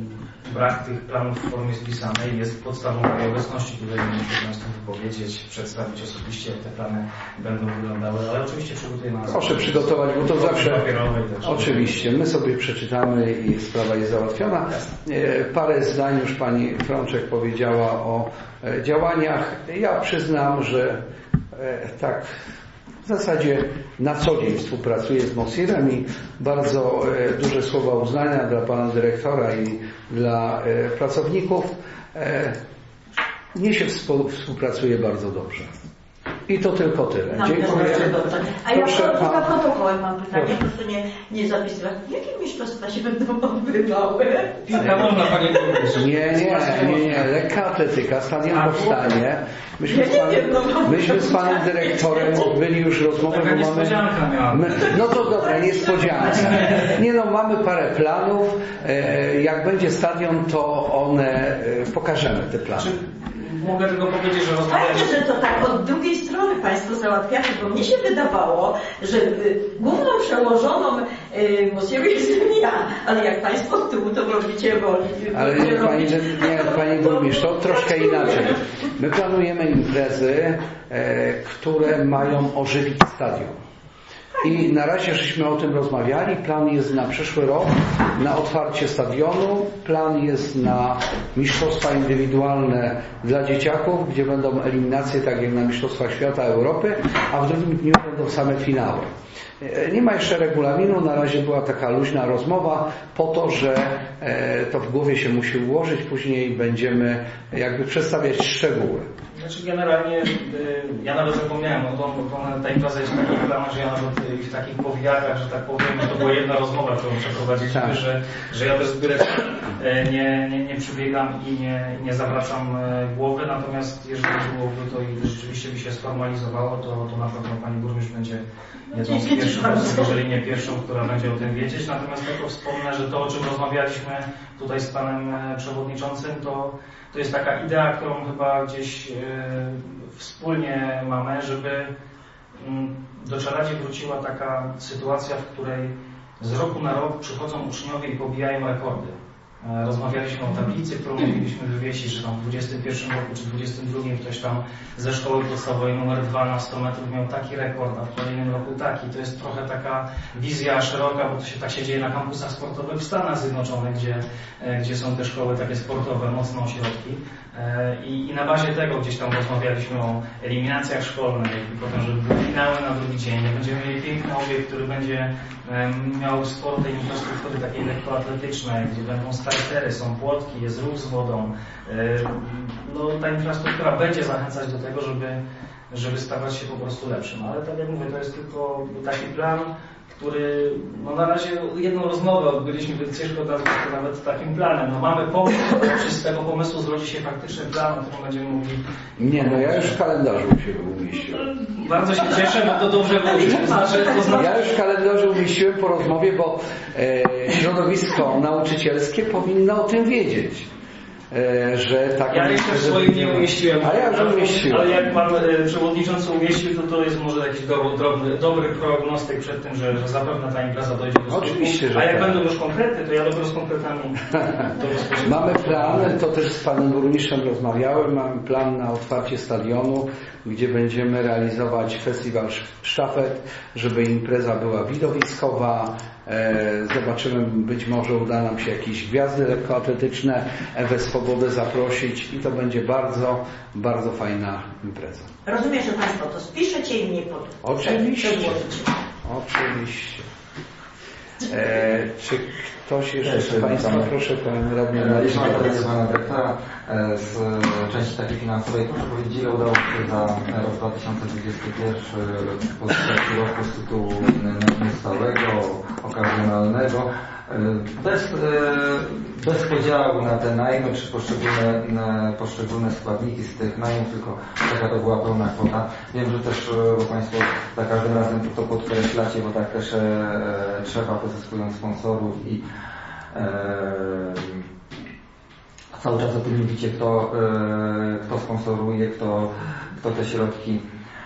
brak tych planów w formie spisanej jest podstawą mojej obecności. Tutaj muszę Państwu wypowiedzieć, przedstawić osobiście, jak te plany będą wyglądały, ale oczywiście przygotuję na... Proszę przygotować, bo to zawsze... Oczywiście, my sobie przeczytamy i sprawa jest załatwiona. Parę zdań już Pani Frączek powiedziała o działaniach. Ja przyznam, że tak w zasadzie na co dzień współpracuję z Mosirem i bardzo duże słowa uznania dla Pana Dyrektora i dla pracowników. Mnie się współpracuje bardzo dobrze. I to tylko tyle. No, Dziękuję. A ja Proszę tylko pan... protokołem mam pytanie, Proszę. proszę nie, nie zapisywać. Jakie mistrzostwa się będą odbywały? Piłka wolna, panie burmistrz. Nie, nie, nie, nie. Lekka atletyka, stadion powstanie. Myśmy z panem, myśmy z panem dyrektorem odbyli już rozmowę, Taka bo mamy... niespodzianka miała. My, no to dobra, niespodzianka. Nie no, mamy parę planów. E, Jak będzie stadion, to one e, pokażemy te plany. Mogę tylko powiedzieć, że Fajnie, rozmawialiśmy. że to tak od drugiej strony Państwo załatwiacie, bo mnie się wydawało, że y, główną przełożoną y, Mosieru jestem ja, ale jak Państwo tu, to robicie woli. Ale nie, pani, nie, pani burmistrz, to troszkę inaczej. My planujemy imprezy, e, które mają ożywić stadion. I na razie żeśmy o tym rozmawiali. Plan jest na przyszły rok, na otwarcie stadionu. Plan jest na mistrzostwa indywidualne dla dzieciaków, gdzie będą eliminacje, tak jak na Mistrzostwach Świata, Europy, a w drugim dniu będą same finały. Nie ma jeszcze regulaminu, na razie była taka luźna rozmowa po to, że to w głowie się musi ułożyć, później będziemy jakby przedstawiać szczegóły. Znaczy generalnie ja nawet zapomniałem o tom, bo ta impreza jest taki plan, że ja nawet w takich powijakach, że tak powiem, to była jedna rozmowa, którą przeprowadziliśmy, tak. że, że ja też z góry nie, nie, nie przybiegam i nie, nie zawracam głowy, natomiast jeżeli byłoby to i rzeczywiście by się sformalizowało, to, to na pewno pani burmistrz będzie jedną z pierwszych osób, jeżeli nie pierwszą, która będzie o tym wiedzieć. Natomiast tylko wspomnę, że to, o czym rozmawialiśmy tutaj z panem przewodniczącym, to To jest taka idea, którą chyba gdzieś yy, wspólnie mamy, żeby yy, do Czeladzie wróciła taka sytuacja, w której z roku na rok przychodzą uczniowie i pobijają rekordy. Yy, rozmawialiśmy o tablicy, którą moglibyśmy wywiesić, że tam w dwudziestym pierwszym roku czy dwudziestym drugim ktoś tam ze szkoły podstawowej numer dwa na sto metrów miał taki rekord, a w kolejnym roku taki. To jest trochę taka wizja szeroka, bo to się tak się dzieje na kampusach sportowych w Stanach Zjednoczonych, gdzie, gdzie są te szkoły takie sportowe, mocno ośrodki. I, I na bazie tego gdzieś tam rozmawialiśmy o eliminacjach szkolnych i potem, żeby były finały na drugi dzień. Będziemy mieli piękny obiekt, który będzie miał sporo tej infrastruktury takiej lekkoatletycznej, gdzie będą startery, są płotki, jest ruch z wodą. No, ta infrastruktura będzie zachęcać do tego, żeby, żeby stawać się po prostu lepszym. Ale tak jak mówię, to jest tylko taki plan, który, no na razie jedną rozmowę odbyliśmy, więc ciężko nazwać to nawet takim planem. No mamy pomysł, czy z tego pomysłu zrodzi się faktyczny plan, o którym będziemy mogli... Nie, no ja już w kalendarzu się umieściłem. Bardzo się cieszę, bo to dobrze mówić. To znaczy, to znaczy... Ja już w kalendarzu umieściłem po rozmowie, bo e, środowisko nauczycielskie powinno o tym wiedzieć. Że tak. Ja jeszcze w swoim nie umieściłem. Ale ja już umieściłem. Ale jak pan e, przewodniczący umieścił, to to jest może jakiś do, drobny, dobry prognostyk przed tym, że, że zapewne ta impreza dojdzie do skutku. Oczywiście, że A jak tak. będą już konkrety, to ja dopiero z konkretami to Mamy plan, to też z panem burmistrzem rozmawiałem, mamy plan na otwarcie stadionu, gdzie będziemy realizować festiwal sztafet, żeby impreza była widowiskowa. Zobaczymy, być może uda nam się jakieś gwiazdy lekkoatletyczne, Ewę Swobodę zaprosić i to będzie bardzo, bardzo fajna impreza. Rozumiem, że Państwo to spiszecie i mnie pod... Oczywiście. Oczywiście. E, czy ktoś jeszcze z Państwa, proszę Panie Radny. Jeśli mam pytanie Pana Dyrektora z części takiej finansowej, proszę powiedzieć, ile udało się za rok dwa tysiące dwudziesty pierwszy pozyskać środków z tytułu stałego, okazjonalnego, bez, bez podziału na te najmy czy poszczególne, poszczególne składniki z tych najmów, tylko taka to była pełna kwota. Wiem, że też bo Państwo za każdym razem to podkreślacie, bo tak też e, trzeba, pozyskując sponsorów i e, cały czas o tym mówicie, kto, e, kto sponsoruje, kto, kto te środki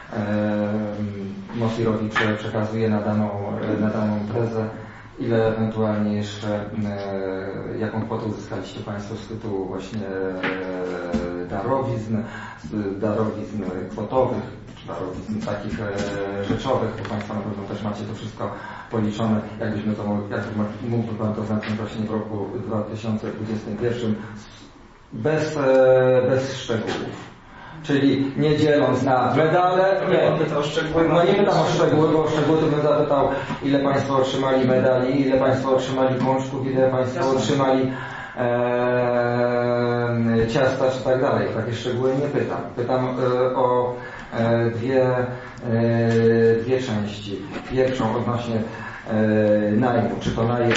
e, Mosirowi przekazuje na daną, na daną imprezę. Ile ewentualnie jeszcze, e, jaką kwotę uzyskaliście Państwo z tytułu właśnie e, darowizn, darowizn kwotowych, czy darowizn takich e, rzeczowych, bo Państwo na pewno też macie to wszystko policzone, jakbyśmy to mogli, jak mógłby Pan to zamknąć właśnie w roku dwa tysiące dwudziestym pierwszym bez, e, bez szczegółów. Czyli nie dzieląc na medale, nie, no nie pytam o szczegóły, bo o szczegóły to bym zapytał, ile Państwo otrzymali medali, ile Państwo otrzymali pączków, ile Państwo otrzymali e, ciasta czy tak dalej. Takie szczegóły nie pytam. Pytam e, o dwie, dwie części. Pierwszą odnośnie najmu, czy to najem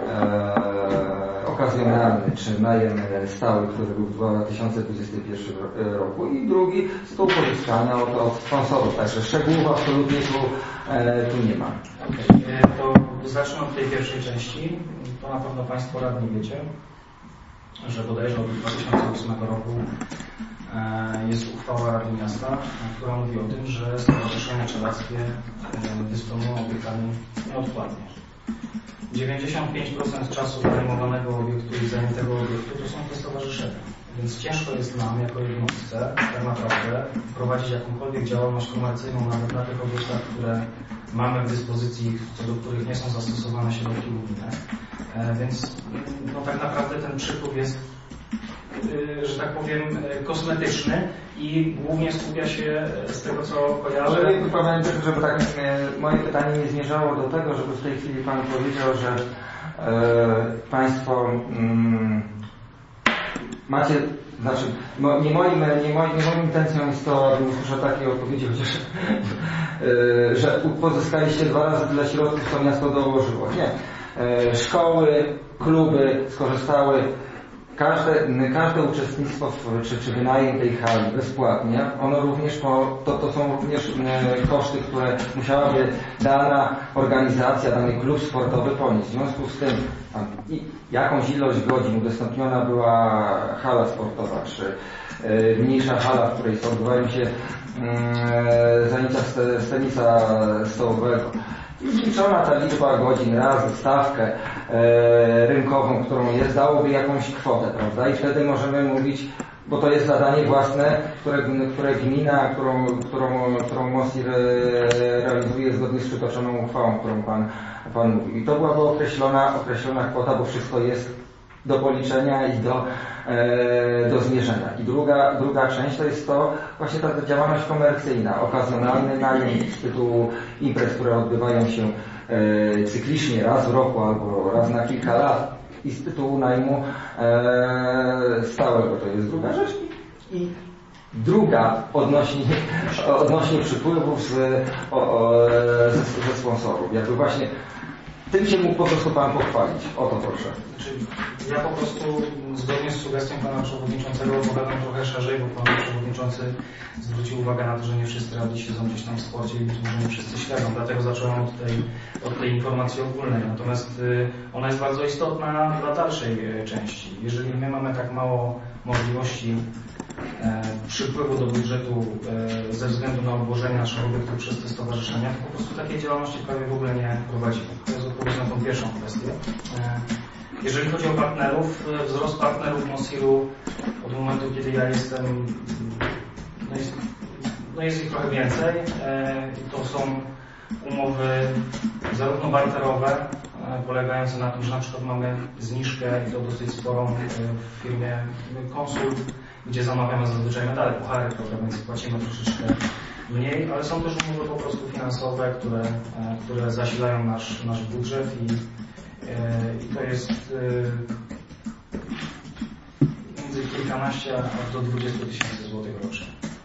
okazjonalny, czy najem stały, który był w dwa tysiące dwudziestym pierwszym roku, i drugi stół pozyskania od, od sponsorów. Także szczegółów absolutnie tu, tu nie ma. Okay. To zacznę od tej pierwszej części. To na pewno Państwo radni wiecie, że bodajże od dwa tysiące ósmego roku jest uchwała Rady Miasta, która mówi o tym, że stowarzyszenia czeladźskie dysponują obiektami nieodpłatnie. dziewięćdziesiąt pięć procent czasu wynajmowanego obiektu i zajętego obiektu to są te stowarzyszenia. Więc ciężko jest nam jako jednostce tak naprawdę prowadzić jakąkolwiek działalność komercyjną nawet na tych obiektach, które mamy w dyspozycji, co do których nie są zastosowane środki unijne. Więc no, tak naprawdę ten przychód jest, że tak powiem, kosmetyczny i głównie skupia się z tego, co kojarzę. Ale powiem tylko, żeby tak, moje pytanie nie zmierzało do tego, żeby w tej chwili Pan powiedział, że e, Państwo mm, macie, znaczy mo, nie, moim, nie, moim, nie moją intencją jest to, abym usłyszał takiej odpowiedzi, chociaż e, że pozyskaliście dwa razy tyle środków, co miasto dołożyło. Nie. E, szkoły, kluby skorzystały. Każde, każde uczestnictwo w, czy, czy wynajem tej hali bezpłatnie, ono również po, to, to są również e, koszty, które musiałaby dana organizacja, dany klub sportowy ponieść. W związku z tym tam, i, jakąś ilość godzin udostępniona była hala sportowa, czy e, mniejsza hala, w której odbywają się e, zajęcia z, z tenisa stołowego. I zliczona ta liczba godzin razy stawkę e, rynkową, którą jest, dałoby jakąś kwotę, prawda? I wtedy możemy mówić, bo to jest zadanie własne, które, które gmina, którą, którą, którą MOSIR realizuje zgodnie z przytoczoną uchwałą, którą Pan, pan mówił. I to byłaby określona, określona kwota, bo wszystko jest do policzenia i do, e, do zmierzenia. I druga, druga część to jest to właśnie ta działalność komercyjna, okazjonalny najem z tytułu imprez, które odbywają się e, cyklicznie raz w roku albo raz na kilka lat i z tytułu najmu e, stałego. To jest druga rzecz. I druga odnośnie, odnośnie przypływów z, o, o, ze, ze sponsorów. Jakby właśnie tym się mógł po prostu Pan pochwalić. O to proszę. Czyli ja po prostu zgodnie z sugestią Pana Przewodniczącego opowiadam trochę szerzej, bo Pan Przewodniczący zwrócił uwagę na to, że nie wszyscy radni siedzą gdzieś tam w sporcie i być może nie wszyscy śledzą. Dlatego zacząłem od tej, od tej informacji ogólnej. Natomiast y, ona jest bardzo istotna dla dalszej y, części. Jeżeli my mamy tak mało możliwości e, przypływu do budżetu e, ze względu na obłożenie naszych obiektów przez te stowarzyszenia, to po prostu takiej działalności prawie w ogóle nie prowadzimy. To jest odpowiedź na tą pierwszą kwestię. E, jeżeli chodzi o partnerów, wzrost partnerów MOSIR-u od momentu, kiedy ja jestem, no jest, no jest ich trochę więcej. E, to są umowy zarówno barterowe, polegające na tym, że na przykład mamy zniżkę i to dosyć sporą w firmie Konsult, gdzie zamawiamy zazwyczaj medale, puchary, prawda, więc płacimy troszeczkę mniej, ale są też umowy po prostu finansowe, które, które zasilają nasz, nasz budżet i, i to jest między kilkanaście aż do dwudziestu tysięcy złotych rocznie.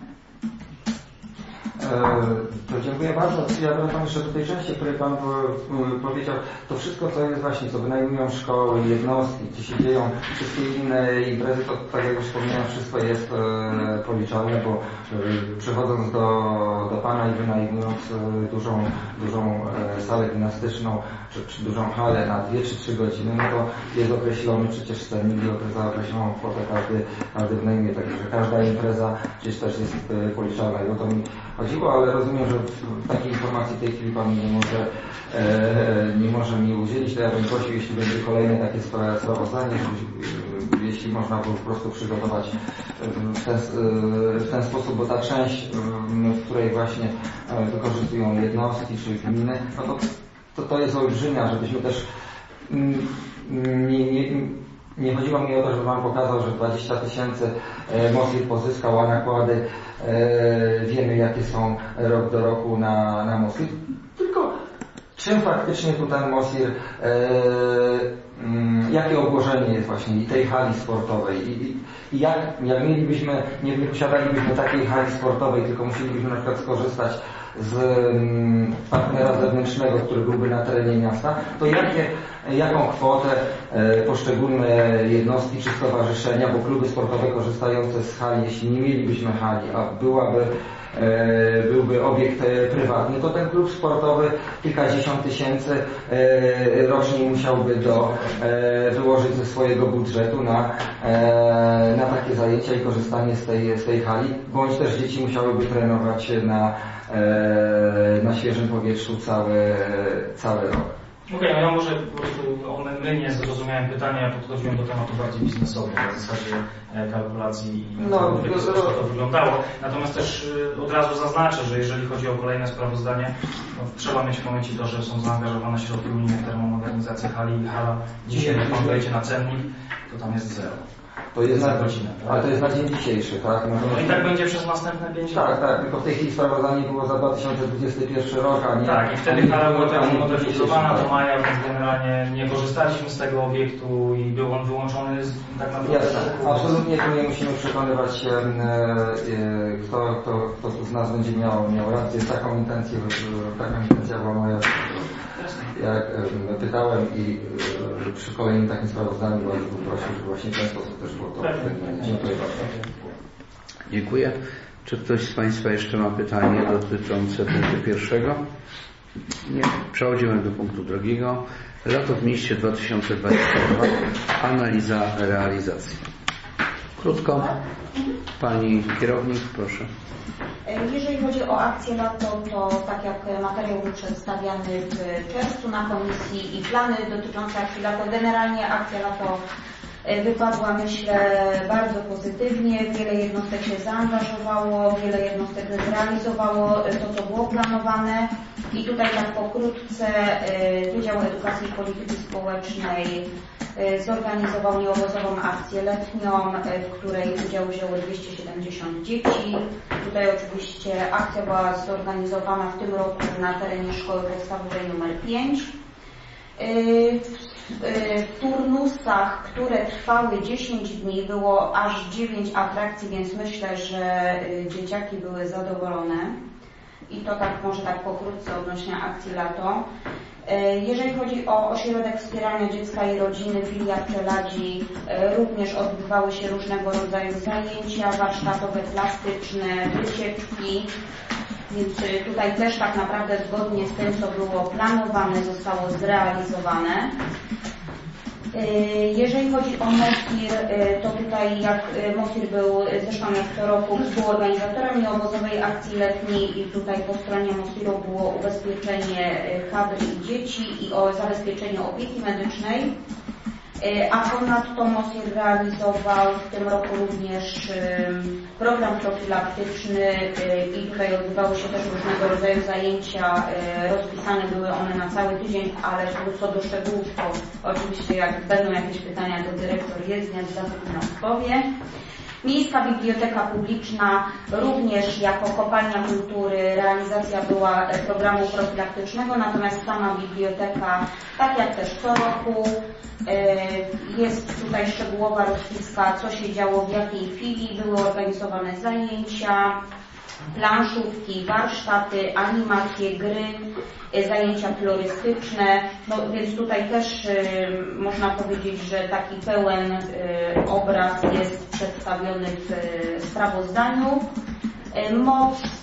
To dziękuję bardzo. Ja wracam jeszcze do tej części, o której Pan powiedział. To wszystko, co jest właśnie, co wynajmują szkoły, jednostki, gdzie się dzieją wszystkie inne imprezy, to tak jak już wspomniałem, wszystko jest e, policzalne, bo e, przychodząc do, do Pana i wynajmując e, dużą, dużą e, salę gimnastyczną, czy, czy dużą halę na dwie czy trzy godziny, no to jest określony przecież sternik i za określoną kwotę każdy, każdy wynajmuje. Także każda impreza przecież też jest e, policzalna i o to mi chodziło, ale rozumiem, że w takiej informacji w tej chwili Pan nie może, e, nie może mi udzielić, to ja bym prosił, jeśli będzie kolejne takie sprawozdanie, żeby, jeśli można było po prostu przygotować w ten, w ten sposób, bo ta część, w której właśnie wykorzystują jednostki czy gminy, no to, to, to jest olbrzymia, żebyśmy też nie, nie, nie chodziło mi o to, żeby Wam pokazał, że dwadzieścia tysięcy MOSIR pozyskał, a nakłady e, wiemy jakie są rok do roku na, na MOSIR, tylko czym faktycznie tu ten MOSIR e, mm, jakie obłożenie jest właśnie i tej hali sportowej i, i, i jak, jak mielibyśmy, nie, nie posiadalibyśmy takiej hali sportowej, tylko musielibyśmy na przykład skorzystać z um, partnera zewnętrznego, który byłby na terenie miasta, to jakie, jaką kwotę e, poszczególne jednostki czy stowarzyszenia, bo kluby sportowe korzystające z hali, jeśli nie mielibyśmy hali, a byłaby E, byłby obiekt e, prywatny, to ten klub sportowy kilkadziesiąt tysięcy e, rocznie musiałby do, e, wyłożyć ze swojego budżetu na, e, na takie zajęcia i korzystanie z tej, z tej hali, bądź też dzieci musiałyby trenować na, e, na świeżym powietrzu cały, cały rok. Okej, okay, no ja może po prostu my nie zrozumiałem pytania, ja podchodziłem do tematu bardziej biznesowo, na zasadzie kalkulacji i no, co to, to wyglądało. Natomiast też od razu zaznaczę, że jeżeli chodzi o kolejne sprawozdanie, no, trzeba mieć w pamięci to, że są zaangażowane środki unijne w termomodernizację hali i hala. Dzisiaj jak pan wejdzie na cennik, to tam jest zero. To jest na godzinę, tak? Ale to jest na dzień dzisiejszy, tak? No, no i tak będzie przez następne pięć lat. Tak, tak, tylko w tej chwili sprawozdanie było za dwa tysiące dwudziesty pierwszy rok, a nie... Tak, i wtedy hala była termomodernizowana do maja, więc generalnie nie korzystaliśmy z tego obiektu i był on wyłączony z, tak naprawdę... Jasne, absolutnie tu nie musimy przekonywać się, e, kto, kto, kto z nas będzie miał, miał rację, taką intencję, taką intencja była moja. Jak e, pytałem i e, przy kolejnym takim sprawozdaniu byłem prosił, żeby właśnie w ten sposób też było to. Dziękuję bardzo. Dziękuję. Czy ktoś z Państwa jeszcze ma pytanie dotyczące punktu pierwszego? Nie. Przechodzimy do punktu drugiego. Lato w mieście dwa tysiące dwudziesty drugi. Analiza realizacji. Krótko. Pani kierownik, proszę. Jeżeli chodzi o akcję lato, to tak jak materiał był przedstawiany w czerwcu na komisji i plany dotyczące akcji lato, generalnie akcja lato wypadła, myślę, bardzo pozytywnie. Wiele jednostek się zaangażowało, wiele jednostek zrealizowało to, co było planowane. I tutaj tak pokrótce Wydział Edukacji i Polityki Społecznej zorganizował nieobozową akcję letnią, w której udział wzięło dwieście siedemdziesiąt dzieci. Tutaj oczywiście akcja była zorganizowana w tym roku na terenie szkoły podstawowej numer pięć. W turnusach, które trwały dziesięć dni, było aż dziewięć atrakcji, więc myślę, że dzieciaki były zadowolone. I to tak może tak pokrótce odnośnie akcji lato. Jeżeli chodzi o ośrodek wspierania dziecka i rodziny, filia Pczeladzi, również odbywały się różnego rodzaju zajęcia warsztatowe, plastyczne, wycieczki. Więc tutaj też tak naprawdę zgodnie z tym, co było planowane, zostało zrealizowane. Jeżeli chodzi o Mosir, to tutaj jak Mosir był zresztą jak co roku współorganizatorem nieobozowej akcji letniej i tutaj po stronie Mosiru było ubezpieczenie kadr i dzieci i o zabezpieczenie opieki medycznej. A ponadto Mosir realizował w tym roku również program profilaktyczny i tutaj odbywały się też różnego rodzaju zajęcia. Rozpisane były one na cały tydzień, ale co do szczegółów to oczywiście jak będą jakieś pytania, to dyrektor jest, więc zapewne odpowie. Miejska Biblioteka Publiczna również jako kopalnia kultury realizacja była programu profilaktycznego, natomiast sama biblioteka, tak jak też co roku, jest tutaj szczegółowa rozpiska, co się działo w jakiej filii, były organizowane zajęcia, planszówki, warsztaty, animacje, gry, zajęcia florystyczne, no więc tutaj też y, można powiedzieć, że taki pełen y, obraz jest przedstawiony w y, sprawozdaniu. Y, MOPS y,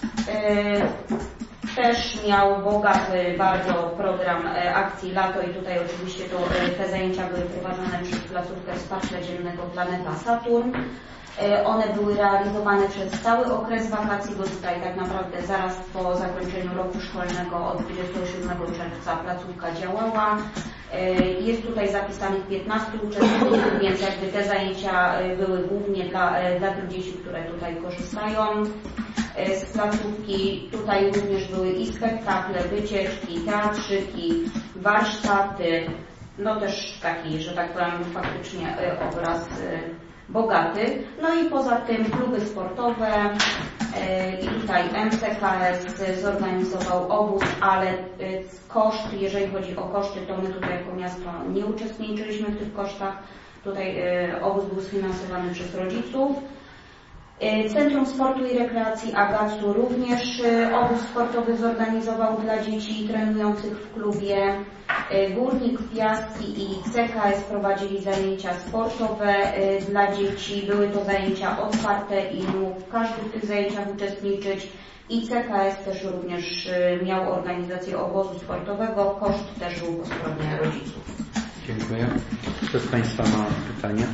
też miał bogaty bardzo program y, akcji lato i tutaj oczywiście to, y, te zajęcia były prowadzone przez placówkę wsparcia dziennego Planeta Saturn. One były realizowane przez cały okres wakacji, bo tutaj tak naprawdę zaraz po zakończeniu roku szkolnego od dwudziestego siódmego czerwca placówka działała. Jest tutaj zapisanych piętnastu uczestników, więc jakby te zajęcia były głównie dla, dla tych dzieci, które tutaj korzystają z placówki. Tutaj również były i spektakle, wycieczki, teatrzyki, warsztaty, no też taki, że tak powiem, faktycznie obraz bogaty. No i poza tym kluby sportowe i tutaj M C K S zorganizował obóz, ale koszt, jeżeli chodzi o koszty, to my tutaj jako miasto nie uczestniczyliśmy w tych kosztach. Tutaj obóz był sfinansowany przez rodziców. Centrum Sportu i Rekreacji Agacu również obóz sportowy zorganizował dla dzieci trenujących w klubie. Górnik, Piastki i C K S prowadzili zajęcia sportowe dla dzieci. Były to zajęcia otwarte i mógł każdy w tych zajęciach uczestniczyć. I C K S też również miał organizację obozu sportowego. Koszt też był po stronie rodziców. Dziękuję. Kto z Państwa ma pytania?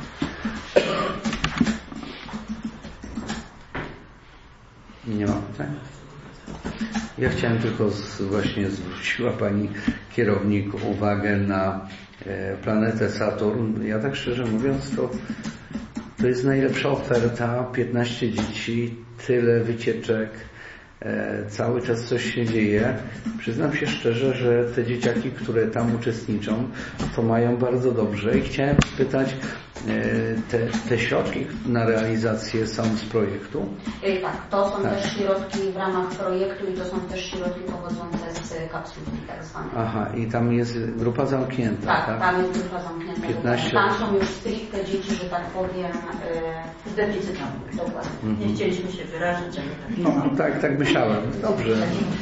Nie ma pytań? Ja chciałem tylko z, właśnie zwróciła Pani kierownik uwagę na e, planetę Saturn. Ja tak szczerze mówiąc, to, to jest najlepsza oferta. piętnaście dzieci, tyle wycieczek, e, cały czas coś się dzieje. Przyznam się szczerze, że te dzieciaki, które tam uczestniczą, to mają bardzo dobrze i chciałem spytać, Te, te środki na realizację są z projektu? Tak, to są tak. też środki w ramach projektu i to są też środki pochodzące z kapsułki tak zwanej. Aha, i tam jest grupa zamknięta, tak? Tak, tam jest grupa zamknięta. piętnaście Tam są już stricte dzieci, że tak powiem, z deficytami. Dokładnie. Mhm. Nie chcieliśmy się wyrazić, ale No tak, tak myślałem. Dobrze.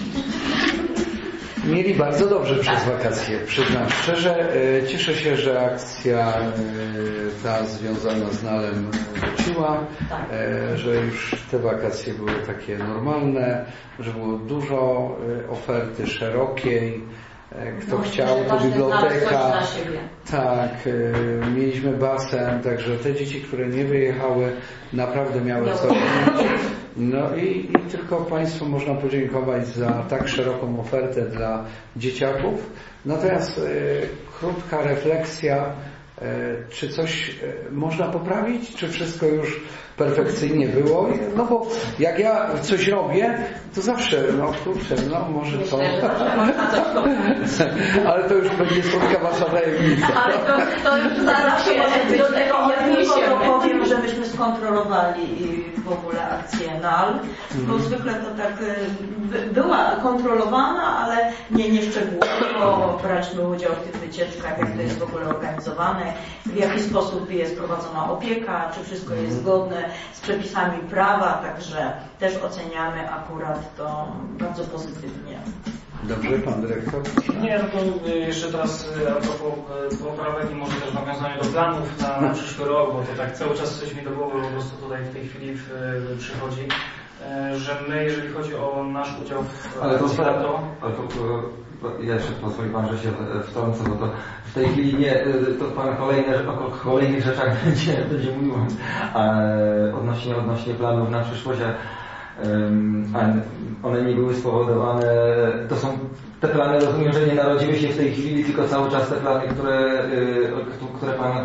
Mieli bardzo dobrze przez wakacje, przyznam szczerze. Cieszę się, że akcja ta związana z Nalem wróciła, że już te wakacje były takie normalne, że było dużo oferty szerokiej. Kto no, chciał, to biblioteka. Tak, mieliśmy basen, także te dzieci, które nie wyjechały, naprawdę miały coś. No i, i tylko Państwu można podziękować za tak szeroką ofertę dla dzieciaków. Natomiast e, krótka refleksja, e, czy coś e, można poprawić, czy wszystko już perfekcyjnie było? No bo jak ja coś robię, to zawsze, no kurczę, no może to... Ale to już będzie słodka wasza tajemnica. Ale to, to już zaraz się do tego odniesiemy. Powiem, że myśmy skontrolowali w ogóle akcję N A L, bo mm. zwykle to tak była kontrolowana, ale nie, nie szczegółowo braliśmy udział w tych wycieczkach, jak to jest w ogóle organizowane, w jaki sposób jest prowadzona opieka, czy wszystko jest zgodne z przepisami prawa, także też oceniamy akurat to bardzo pozytywnie. Dobrze, Pan Dyrektor? Nie, no to jeszcze teraz a propos poprawek i może też nawiązanie do planów na, na przyszły rok, bo to tak cały czas coś mi do głowy po prostu tutaj w tej chwili w, przychodzi, że my, jeżeli chodzi o nasz udział w ale to, to, ale to, to ja jeszcze pozwoli Pan, że się wtrącę, bo to w tej chwili nie, to Pan kolejne, o kolejnych rzeczach będzie, będzie mówił odnośnie, odnośnie planów na przyszłość, a one nie były spowodowane, to są te plany, rozumiem, że nie narodziły się w tej chwili, tylko cały czas te plany, które, które Pan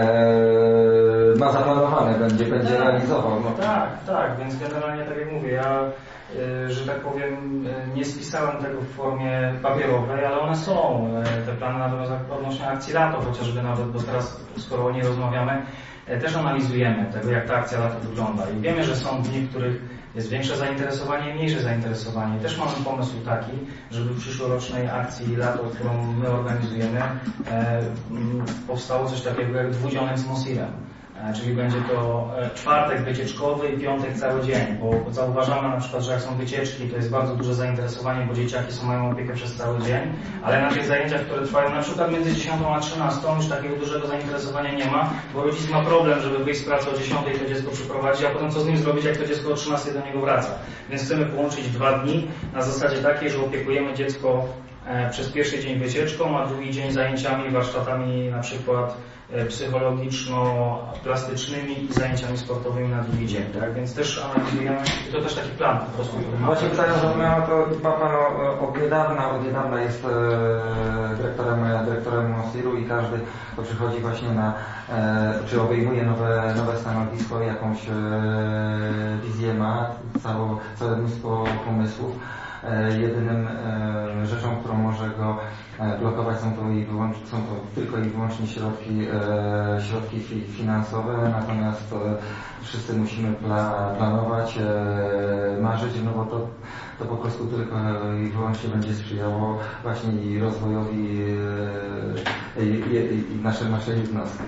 ma zaplanowane, będzie, będzie tak, realizował. No. Tak, tak, więc generalnie tak jak mówię, ja, że tak powiem, nie spisałem tego w formie papierowej, ale one są, te plany nawet odnośnie akcji lato, chociażby nawet, bo teraz skoro o niej rozmawiamy, też analizujemy tego, jak ta akcja lato wygląda i wiemy, że są dni, w których jest większe zainteresowanie i mniejsze zainteresowanie. Też mamy pomysł taki, żeby w przyszłorocznej akcji lato, którą my organizujemy, e, powstało coś takiego jak dwudzionek z Mosirem. E, czyli będzie to czwartek wycieczkowy i piątek cały dzień, bo zauważamy na przykład, że jak są wycieczki, to jest bardzo duże zainteresowanie, bo dzieciaki są, mają opiekę przez cały dzień, ale na tych zajęciach, które trwają na przykład między dziesiątą a trzynastą, już takiego dużego zainteresowania nie ma, bo rodzic ma problem, żeby wyjść z pracy o dziesiątej to dziecko przyprowadzić, a potem co z nim zrobić, jak to dziecko o trzynastej do niego wraca. Więc chcemy połączyć dwa dni na zasadzie takiej, że opiekujemy dziecko przez pierwszy dzień wycieczką, a drugi dzień zajęciami, warsztatami na przykład psychologiczno-plastycznymi i zajęciami sportowymi na drugi dzień, tak? Więc też analizujemy, i to też taki plan po prostu. Właśnie pytanie, że miałem to ma Pan od niedawna, od niedawna jest e, dyrektorem, dyrektorem Mosiru i każdy, kto przychodzi właśnie na, e, czy obejmuje nowe, nowe stanowisko, jakąś e, wizję ma, całe, całe mnóstwo pomysłów. jedynym rzeczą, którą może go blokować są to, i wyłącznie, są to tylko i wyłącznie środki, środki finansowe, natomiast wszyscy musimy pla, planować, marzyć, no bo to, to po prostu tylko i wyłącznie będzie sprzyjało właśnie i rozwojowi i, i, i naszej, naszej jednostki.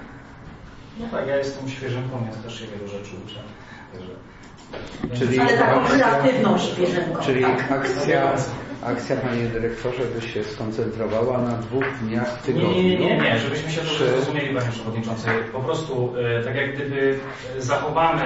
No tak, ja jestem świeżynką, ja też się wielu rzeczy uczę. Także... Czyli Ale taką akcja, kreatywną świeżynką. Czyli akcja, akcja, panie dyrektorze, by się skoncentrowała na dwóch dniach w tygodniu. Nie, nie, nie, nie, żebyśmy się dobrze zrozumieli, panie przewodniczący. Po prostu e, tak jak gdyby zachowamy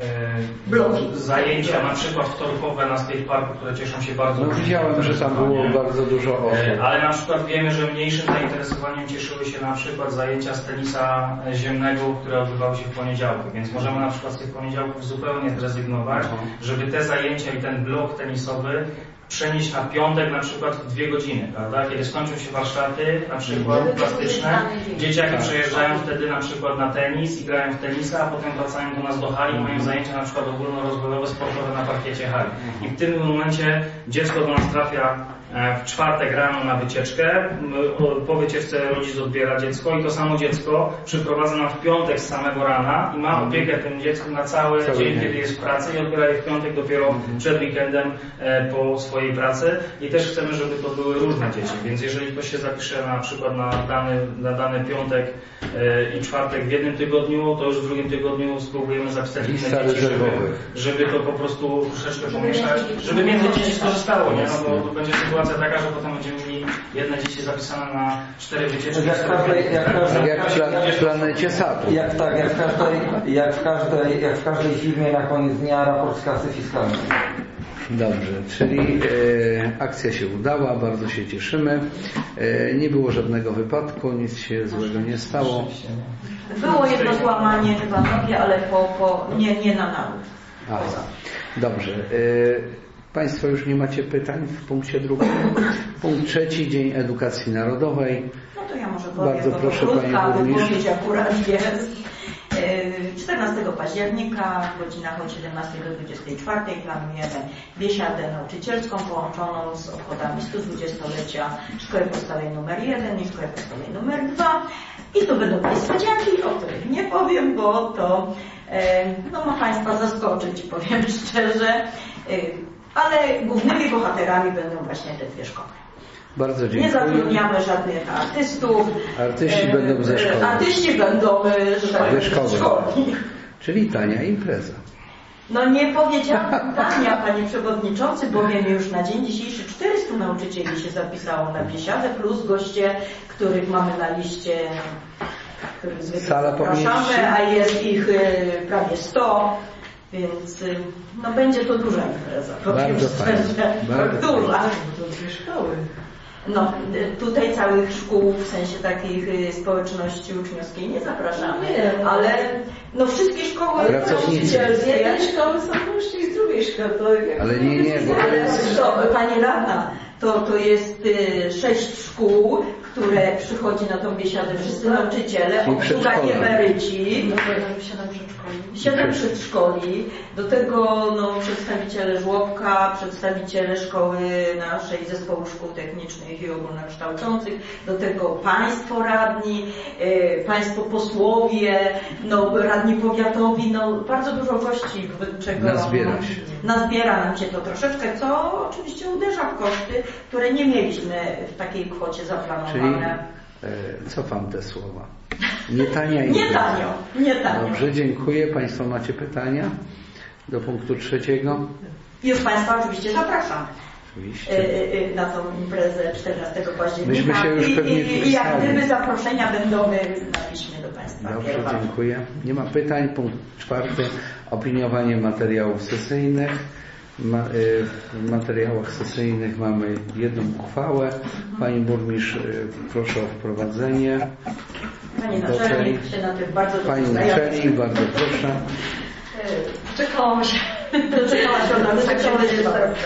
e, zajęcia na przykład wtorkowe na State Parku, które cieszą się bardzo. No widziałem, że tam było bardzo dużo osób. E, ale na przykład wiemy, że mniejszym zainteresowaniem cieszyły się na przykład zajęcia z tenisa ziemnego, które odbywały się w poniedziałki, więc możemy na przykład z tych poniedziałków zupełnie zrezygnować, żeby te zajęcia i ten blok tenisowy przenieść na piątek na przykład w dwie godziny, prawda? Kiedy skończą się warsztaty, na przykład plastyczne, dzieciaki przejeżdżają wtedy na przykład na tenis i grają w tenisa, a potem wracają do nas do hali i mają zajęcia na przykład ogólnorozwojowe, sportowe na parkiecie hali. I w tym momencie dziecko do nas trafia w czwartek rano na wycieczkę, po wycieczce rodzic odbiera dziecko i to samo dziecko przyprowadza nam w piątek z samego rana i ma opiekę tym dzieckiem na cały, cały dzień, kiedy jest w pracy i odbiera je w piątek dopiero mhm. przed weekendem po swojej pracy i też chcemy, żeby to były różne dzieci, więc jeżeli ktoś się zapisze na przykład na dany, na dany piątek i czwartek w jednym tygodniu, to już w drugim tygodniu spróbujemy zapisać inne dzieci, żeby, żeby to po prostu troszeczkę pomieszać, żeby między dzieci skorzystało, nie? No bo to będzie sytuacja taka, że potem będziemy mieli jedne dzieci zapisane na cztery wycieczki. Jak w każdej, jak każdej, jak w planecie Saturn. Jak tak, jak w każdej, jak w każdej, jak w każdej firmie na koniec dnia raport z kasy fiskalnej. Dobrze, czyli e, akcja się udała, bardzo się cieszymy. E, nie było żadnego wypadku, nic się złego nie stało. Było jedno złamanie chyba nogi, ale po, po, nie, nie na naród. Aha, dobrze. E, Państwo już nie macie pytań w punkcie drugim. Punkt trzeci, Dzień Edukacji Narodowej. No to ja może powiem, bardzo bo proszę, krótka Pani wypowiedź akurat jest. czternastego października w godzinach od siedemnastej do dwudziestej czwartej planujemy biesiadę nauczycielską połączoną z obchodami stu dwudziestolecia Szkoły Podstawowej numer jeden i Szkoły Podstawowej numer dwa. I to będą niespodzianki, o których nie powiem, bo to no, ma Państwa zaskoczyć, powiem szczerze. Ale głównymi bohaterami będą właśnie te dwie szkoły. Bardzo dziękuję. Nie zatrudniamy żadnych artystów. Artyści e, będą ze szkoły. Artyści będą ze szkoły. Czyli tania impreza. No nie powiedziałam tania, panie przewodniczący, bowiem już na dzień dzisiejszy czterystu nauczycieli się zapisało na biesiadę, plus goście, których mamy na liście, których zwykle zapraszamy, a jest ich prawie sto. Więc no będzie to duża impreza. Bardzo fajnie. Bardzo duża. To dwie szkoły. No tutaj całych szkół w sensie takiej społeczności uczniowskiej nie zapraszamy, nie, ale no wszystkie szkoły pracownicze. Z jednej szkoły są goście i z drugiej szkoły. Ale nie, nie, bo ale to, pani radna, to, to jest y, sześć szkół, które przychodzi na tą biesiadę, wszyscy nauczyciele, obsługa emeryci, no, siedem przedszkoli. siedem przedszkoli, do tego no, przedstawiciele żłobka, przedstawiciele szkoły naszej zespołu szkół technicznych i ogólnokształcących, do tego państwo radni, y, państwo posłowie, no, radni powiatowi, no, bardzo dużo gości, czego nazbiera się. nazbiera nam się to troszeczkę, co oczywiście uderza w koszty, które nie mieliśmy w takiej kwocie zaplanowane. Czyli e, cofam te słowa. Nie tania impreza. Nie tanio, nie tanio. Dobrze, dziękuję. Państwo macie pytania do punktu trzeciego? Już Państwa oczywiście zapraszam. Oczywiście. Na tą imprezę czternastego października. Myśmy się już pewnie I, i jak gdyby zaproszenia będą na piśmie do Państwa. Dobrze, dziękuję. Nie ma pytań. Punkt czwarty. Opiniowanie materiałów sesyjnych. Ma, y, w materiałach sesyjnych mamy jedną uchwałę. Pani burmistrz, y, proszę o wprowadzenie. Pani naczelnik się na tym bardzo Pani naczelnik, bardzo proszę. Czekałam się. Doczekała się od nas, tak się będzie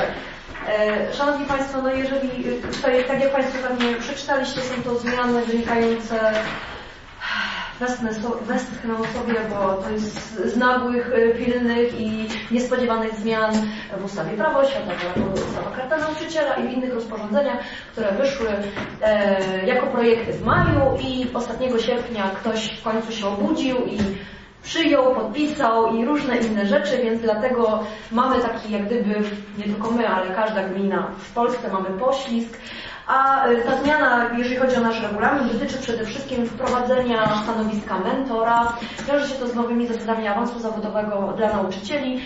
Szanowni Państwo, no jeżeli tutaj, tak jak Państwo pewnie przeczytaliście, są to zmiany wynikające westchnę, so, westchnę sobie, bo to jest z nagłych, pilnych i niespodziewanych zmian w ustawie Prawo oświatowe, ustawa Karta Nauczyciela i w innych rozporządzeniach, które wyszły e, jako projekty w maju i ostatniego sierpnia ktoś w końcu się obudził i przyjął, podpisał i różne inne rzeczy, więc dlatego mamy taki jak gdyby, nie tylko my, ale każda gmina w Polsce mamy poślizg. A ta zmiana, jeżeli chodzi o nasz regulamin, dotyczy przede wszystkim wprowadzenia stanowiska mentora. Wiąże się to z nowymi zasadami awansu zawodowego dla nauczycieli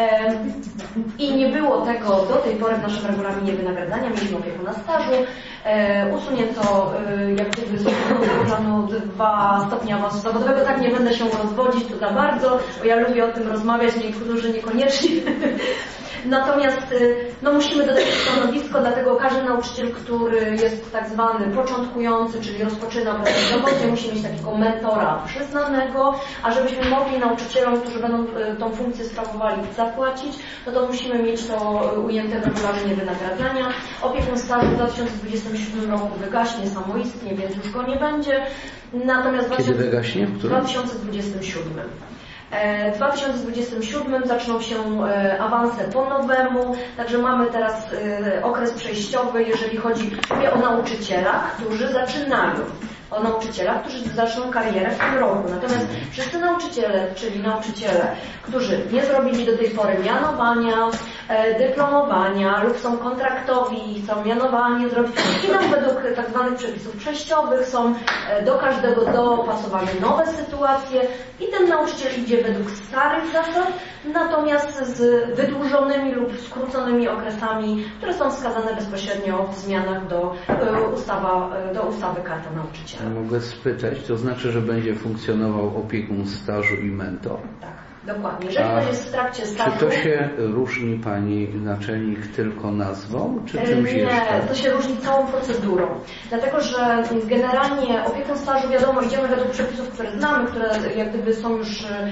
i nie było tego do tej pory w naszym regulaminie wynagradzania. Mieliśmy opiekuna stażu. Usunięto jak gdyby z tego planu dwa stopnie awansu zawodowego. Tak, nie będę się rozwodzić tu za bardzo, bo ja lubię o tym rozmawiać, niektórzy niekoniecznie. Natomiast no, musimy dodać stanowisko, dlatego każdy nauczyciel, który jest tak zwany początkujący, czyli rozpoczyna pracę zawodową, musi mieć takiego mentora przyznanego, a żebyśmy mogli nauczycielom, którzy będą tą funkcję sprawowali, zapłacić, no to musimy mieć to ujęte w regulaminie wynagradzania. Opiekun stażu w dwa tysiące dwudziestym siódmym roku wygaśnie samoistnie, więc już go nie będzie. Natomiast Kiedy wygaśnie? W dwa tysiące dwudziestym siódmym. W dwa tysiące dwudziestym siódmym zaczną się awanse po nowemu, także mamy teraz okres przejściowy, jeżeli chodzi o nauczyciela, którzy zaczynają. O nauczycielach, którzy zaczną karierę w tym roku. Natomiast wszyscy nauczyciele, czyli nauczyciele, którzy nie zrobili do tej pory mianowania, dyplomowania lub są kontraktowi i chcą mianowanie zrobić, idą według tak zwanych przepisów przejściowych, są do każdego dopasowane nowe sytuacje i ten nauczyciel idzie według starych zasad, natomiast z wydłużonymi lub skróconymi okresami, które są wskazane bezpośrednio w zmianach do, ustawa, do ustawy Karta Nauczyciela. Mogę spytać, to znaczy, że będzie funkcjonował opiekun stażu i mentor? Tak, dokładnie. Jeżeli A ktoś jest w trakcie stażu... Czy to się różni Pani naczelnik tylko nazwą, czy czymś nie, jeszcze? Nie, to się różni całą procedurą. Dlatego, że generalnie opiekun stażu, wiadomo, idziemy według przepisów, które znamy, które jak gdyby są już e,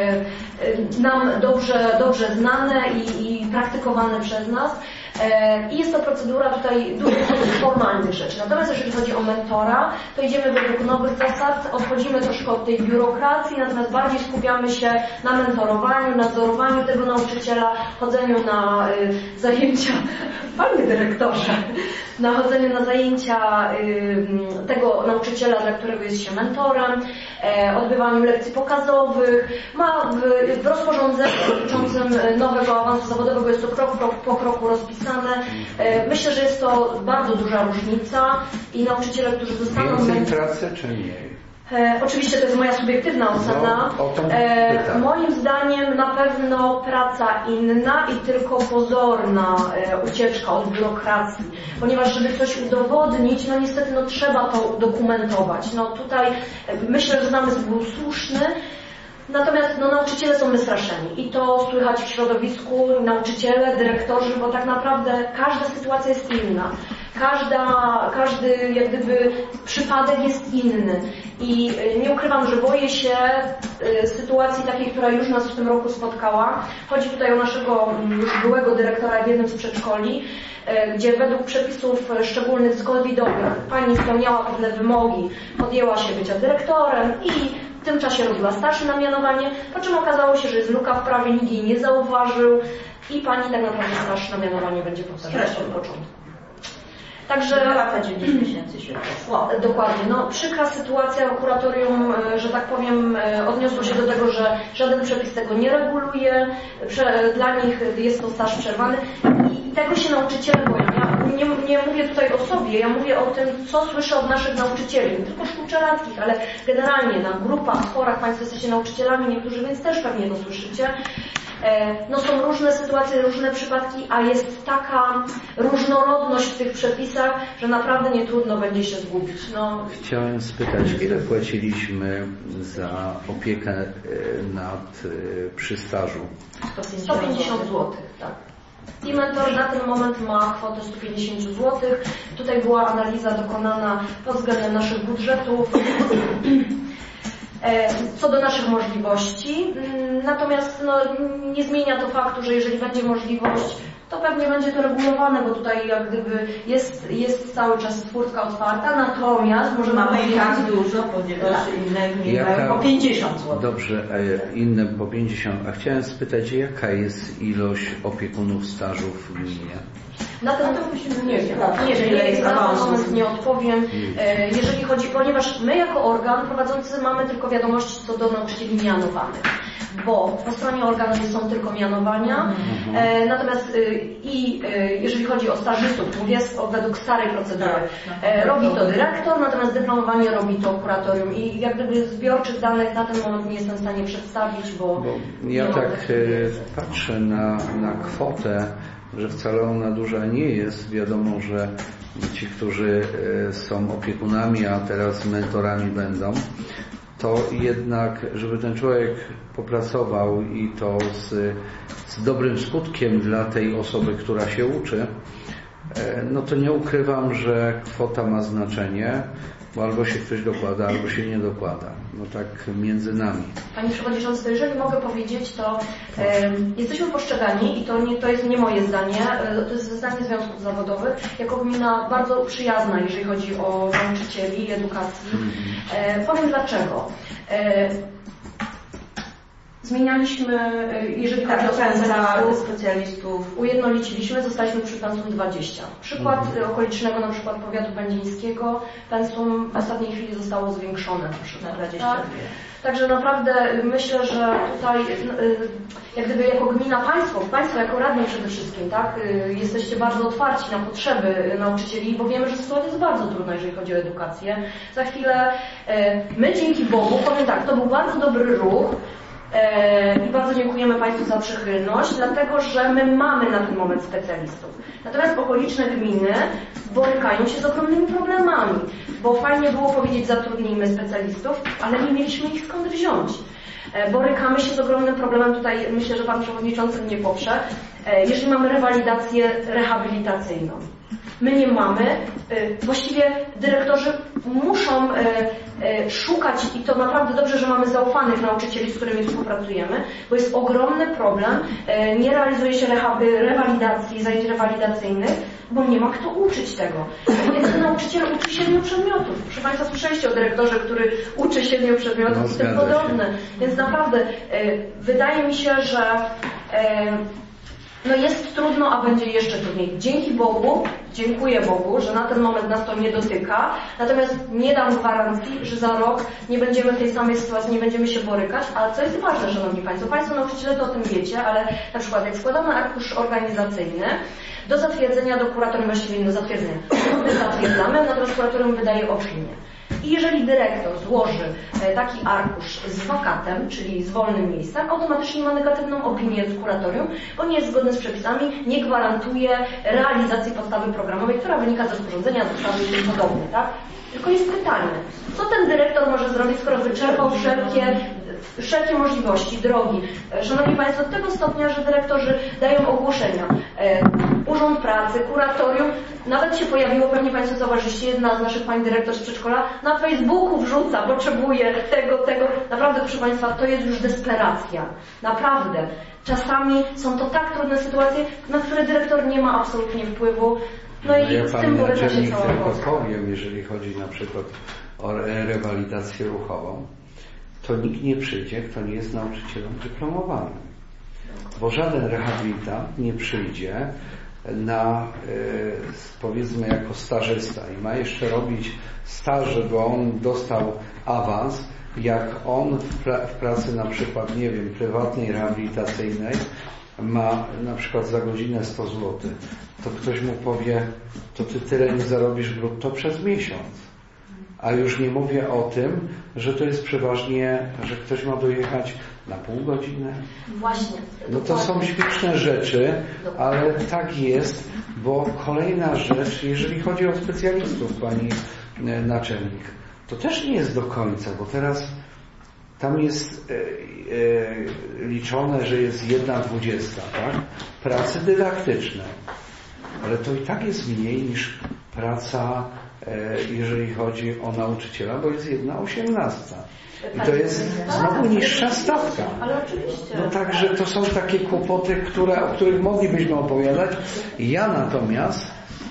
e, nam dobrze, dobrze znane i, i praktykowane przez nas. I jest to procedura tutaj dużo formalnych rzeczy. Natomiast jeżeli chodzi o mentora, to idziemy według nowych zasad, odchodzimy troszkę od tej biurokracji, natomiast bardziej skupiamy się na mentorowaniu, nadzorowaniu tego nauczyciela, chodzeniu na y, zajęcia, panie dyrektorze, na chodzeniu na zajęcia y, tego nauczyciela, dla którego jest się mentorem, e, odbywaniu lekcji pokazowych. Ma w, w rozporządzeniu dotyczącym nowego awansu zawodowego, jest to krok po, po kroku rozpisane. Myślę, że jest to bardzo duża różnica i nauczyciele, którzy zostaną... Więcej pracy czy mniej? E, oczywiście to jest moja subiektywna ocena. No, o to e, moim zdaniem na pewno praca inna i tylko pozorna e, ucieczka od biurokracji, ponieważ żeby coś udowodnić, no niestety no, trzeba to udokumentować. No tutaj e, myślę, że zamysł był słuszny. Natomiast no, nauczyciele są wystraszeni i to słychać w środowisku, nauczyciele, dyrektorzy, bo tak naprawdę każda sytuacja jest inna. Każda, każdy jak gdyby przypadek jest inny i nie ukrywam, że boję się sytuacji takiej, która już nas w tym roku spotkała. Chodzi tutaj o naszego już byłego dyrektora w jednym z przedszkoli, gdzie według przepisów szczególnych covidowych pani spełniała pewne wymogi, podjęła się bycia dyrektorem i w tym czasie robiła staż na mianowanie, po czym okazało się, że jest luka w prawie, nikt jej nie zauważył i pani tak naprawdę staż na mianowanie będzie powtarzać od początku. Także dwa lata dziewięć miesięcy się poszło. Dokładnie. No, przykra sytuacja, kuratorium, że tak powiem, odniosło się do tego, że żaden przepis tego nie reguluje, dla nich jest to staż przerwany i tego się nauczyciele boją. Ja nie, nie mówię tutaj o sobie, ja mówię o tym, co słyszę od naszych nauczycieli, nie tylko szkółczelackich, ale generalnie na grupach, forach, Państwo jesteście nauczycielami, niektórzy więc też pewnie to słyszycie. No są różne sytuacje, różne przypadki, a jest taka różnorodność w tych przepisach, że naprawdę nie trudno będzie się zgubić. No. Chciałem spytać, ile płaciliśmy za opiekę nad przy stażu? sto pięćdziesiąt złotych, tak. I mentor na ten moment ma kwotę sto pięćdziesiąt złotych. Tutaj była analiza dokonana pod względem naszych budżetów. Co do naszych możliwości, natomiast no, nie zmienia to faktu, że jeżeli będzie możliwość to pewnie będzie to regulowane, bo tutaj jak gdyby jest, jest cały czas furtka otwarta, natomiast może mamy powiedzieć... tak dużo, ponieważ tak. inne gminy Jaka... mają po pięćdziesiąt złotych. Dobrze, a inne po pięćdziesiąt. A chciałem spytać, jaka jest ilość opiekunów stażów w gminie? Na ten nie wiem, nie wiem, nie jest, na ten moment nie odpowiem. Jeżeli chodzi, ponieważ my jako organ prowadzący mamy tylko wiadomości co do nauczycieli mianowanych, bo po stronie organu są tylko mianowania, mhm. natomiast i jeżeli chodzi o stażystów, mówię według starej procedury, robi to dyrektor, natomiast dyplomowanie robi to kuratorium i jak gdyby zbiorczych danych na ten moment nie jestem w stanie przedstawić, bo... bo ja tak patrzę na, na kwotę, że wcale ona duża nie jest. Wiadomo, że ci, którzy są opiekunami, a teraz mentorami będą, to jednak, żeby ten człowiek popracował i to z, z dobrym skutkiem dla tej osoby, która się uczy, no to nie ukrywam, że kwota ma znaczenie, bo albo się ktoś dokłada, albo się nie dokłada. No tak między nami. Panie Przewodniczący, to jeżeli mogę powiedzieć, to e, jesteśmy postrzegani, i to, nie, to jest nie moje zdanie, e, to jest zdanie związków zawodowych, jako gmina bardzo przyjazna, jeżeli chodzi o nauczycieli i edukację. E, powiem dlaczego. E, Zmienialiśmy, jeżeli chodzi o specjalistów, specjalistów, ujednoliciliśmy, zostaliśmy przy pensum dwadzieścia. Przykład mhm. okolicznego, na przykład powiatu będzińskiego, pensum w ostatniej chwili zostało zwiększone na przykład dwadzieścia dwa. Także naprawdę myślę, że tutaj jak gdyby jako gmina państwo, państwo jako radni przede wszystkim, tak, jesteście bardzo otwarci na potrzeby nauczycieli, bo wiemy, że sytuacja jest bardzo trudna, jeżeli chodzi o edukację. Za chwilę my dzięki Bogu, powiem tak, to był bardzo dobry ruch, i bardzo dziękujemy Państwu za przychylność, dlatego że my mamy na ten moment specjalistów. Natomiast okoliczne gminy borykają się z ogromnymi problemami, bo fajnie było powiedzieć zatrudnijmy specjalistów, ale nie mieliśmy ich skąd wziąć. Borykamy się z ogromnym problemem, tutaj myślę, że Pan Przewodniczący mnie poprze, jeżeli mamy rewalidację rehabilitacyjną. My nie mamy, właściwie dyrektorzy muszą szukać i to naprawdę dobrze, że mamy zaufanych nauczycieli, z którymi współpracujemy, bo jest ogromny problem, nie realizuje się rewalidacji, zajęć rewalidacyjnych, bo nie ma kto uczyć tego. Jeden nauczyciel uczy siedmiu przedmiotów. Proszę Państwa, słyszeliście o dyrektorze, który uczy siedmiu przedmiotów no, i tym podobne. Więc naprawdę wydaje mi się, że no jest trudno, a będzie jeszcze trudniej. Dzięki Bogu, dziękuję Bogu, że na ten moment nas to nie dotyka, natomiast nie dam gwarancji, że za rok nie będziemy w tej samej sytuacji, nie będziemy się borykać, ale co jest ważne, Szanowni Państwo, Państwo nauczyciele to o tym wiecie, ale na przykład jak składamy arkusz organizacyjny do zatwierdzenia do kuratorium, właściwie do zatwierdzenia, my zatwierdzamy, natomiast kuratorium wydaje opinię. I jeżeli dyrektor złoży taki arkusz z wakatem, czyli z wolnym miejscem, automatycznie ma negatywną opinię z kuratorium, bo nie jest zgodny z przepisami, nie gwarantuje realizacji podstawy programowej, która wynika z rozporządzenia, z ustawy i tym podobne, tak? Tylko jest pytanie, co ten dyrektor może zrobić, skoro wyczerpał wszelkie, wszelkie możliwości, drogi. Szanowni Państwo, do tego stopnia, że dyrektorzy dają ogłoszenia. Urząd Pracy, kuratorium, nawet się pojawiło, pewnie Państwo zauważyliście, jedna z naszych pań dyrektor z przedszkola na Facebooku wrzuca, potrzebuje tego, tego. Naprawdę, proszę Państwa, to jest już desperacja. Naprawdę. Czasami są to tak trudne sytuacje, na które dyrektor nie ma absolutnie wpływu. No, no i ja z tym boryka się cała tylko powiem, jeżeli chodzi na przykład o rewalidację ruchową, to nikt nie przyjdzie, kto nie jest nauczycielem dyplomowanym. Bo żaden rehabilitant nie przyjdzie na, powiedzmy, jako stażysta i ma jeszcze robić staż, żeby on dostał awans, jak on w, pra- w pracy na przykład, nie wiem, prywatnej, rehabilitacyjnej ma na przykład za godzinę sto złotych, to ktoś mu powie, to ty tyle nie zarobisz brutto przez miesiąc. A już nie mówię o tym, że to jest przeważnie, że ktoś ma dojechać na pół godziny. Właśnie. No to są śmieszne rzeczy, ale tak jest, bo kolejna rzecz, jeżeli chodzi o specjalistów, pani naczelnik, to też nie jest do końca, bo teraz tam jest e, e, liczone, że jest jedna dwudziesta, tak? Pracy dydaktycznej. Ale to i tak jest mniej niż praca jeżeli chodzi o nauczyciela, bo jest jedna osiemnasta. I to jest znowu niższa stawka. Ale oczywiście. No także to są takie kłopoty, które, o których moglibyśmy opowiadać. Ja natomiast,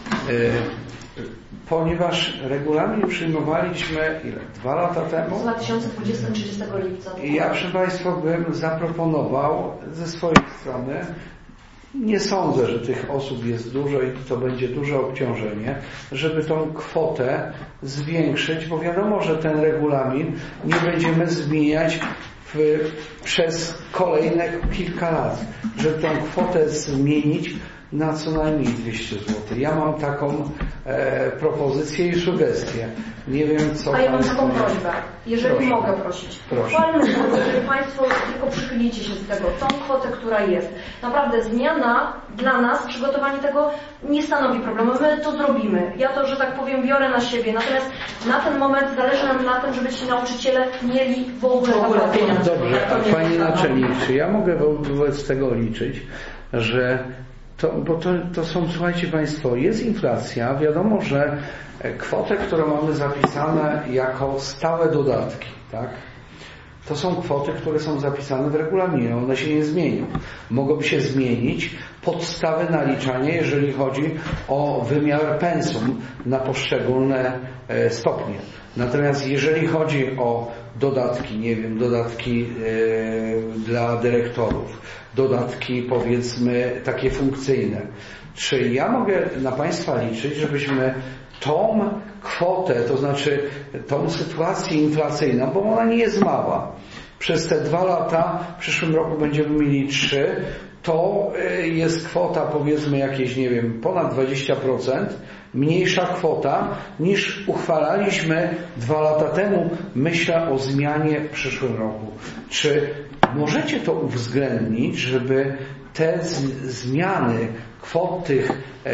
yy, ponieważ regulamin przyjmowaliśmy ile? Dwa lata temu? W dwa tysiące dwudziestym trzydziestego lipca. I ja, proszę Państwa, bym zaproponował ze swojej strony, nie sądzę, że tych osób jest dużo i to będzie duże obciążenie, żeby tą kwotę zwiększyć, bo wiadomo, że ten regulamin nie będziemy zmieniać w, przez kolejne kilka lat, żeby tą kwotę zmienić na co najmniej dwieście złotych. Ja mam taką e, propozycję i sugestię. Nie wiem, co A ja mam Państwo... taką prośbę, jeżeli Proszę. mogę prosić. Proszę. Uchwalmy to, jeżeli Państwo tylko przychylicie się z tego, tą kwotę, która jest. Naprawdę zmiana dla nas, przygotowanie tego nie stanowi problemu. My to zrobimy. Ja to, że tak powiem, biorę na siebie. Natomiast na ten moment zależy nam na tym, żeby ci nauczyciele mieli w ogóle, w ogóle pieniądze. Dobrze, a Pani Naczelnik, czy ja mogę wobec tego liczyć, że To, bo to, to są, słuchajcie Państwo, jest inflacja, wiadomo, że kwotę, którą mamy zapisane jako stałe dodatki, tak? To są kwoty, które są zapisane w regulaminie, one się nie zmienią. Mogą się zmienić podstawy naliczania, jeżeli chodzi o wymiar pensum na poszczególne stopnie. Natomiast jeżeli chodzi o dodatki, nie wiem, dodatki yy, dla dyrektorów, dodatki powiedzmy takie funkcyjne, czy ja mogę na Państwa liczyć, żebyśmy tą kwotę, to znaczy tą sytuację inflacyjną, bo ona nie jest mała, przez te dwa lata, w przyszłym roku będziemy mieli trzy, to jest kwota powiedzmy jakieś, nie wiem, ponad dwadzieścia procent, mniejsza kwota niż uchwalaliśmy dwa lata temu. Myślę o zmianie w przyszłym roku. Czy możecie to uwzględnić, żeby te z, zmiany kwot tych e,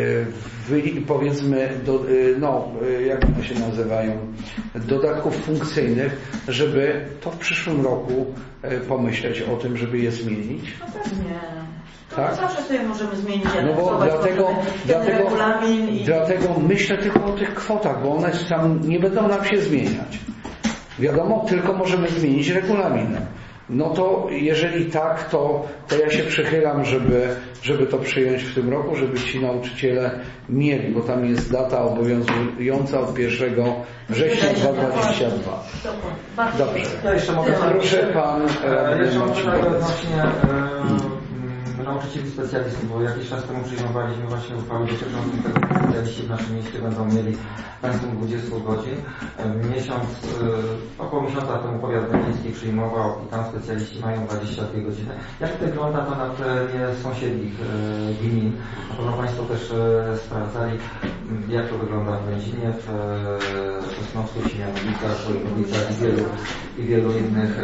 wy, powiedzmy do, e, no, e, jak one się nazywają, dodatków funkcyjnych, żeby to w przyszłym roku e, pomyśleć o tym, żeby je zmienić? No pewnie. Tak? Zawsze sobie możemy zmienić, no bo dlatego, ten dlatego, regulamin i... dlatego myślę tylko o tych kwotach, bo one tam nie będą nam się zmieniać. Wiadomo, tylko możemy zmienić regulamin. No to jeżeli tak, to, to ja się przychylam, żeby, żeby to przyjąć w tym roku, żeby ci nauczyciele mieli, bo tam jest data obowiązująca od pierwszego września dwa tysiące dwudziestego drugiego. Dobrze. Ja jeszcze mogę Proszę Pan Jeszcze mogę odnośnie nauczycieli specjalistów, bo jakiś czas temu przyjmowaliśmy właśnie uchwałę dotyczącą tego, że specjaliści w naszym mieście będą mieli pensum dwadzieścia godzin. Miesiąc, około miesiąca temu powiat będziński przyjmował i tam specjaliści mają dwadzieścia dwie godziny. Jak wygląda to na terenie sąsiednich gmin? Na pewno Państwo też sprawdzali, jak to wygląda w Będzinie, w Sosnowcu, Siemianowicach, Wojkowicach i wielu, i wielu innych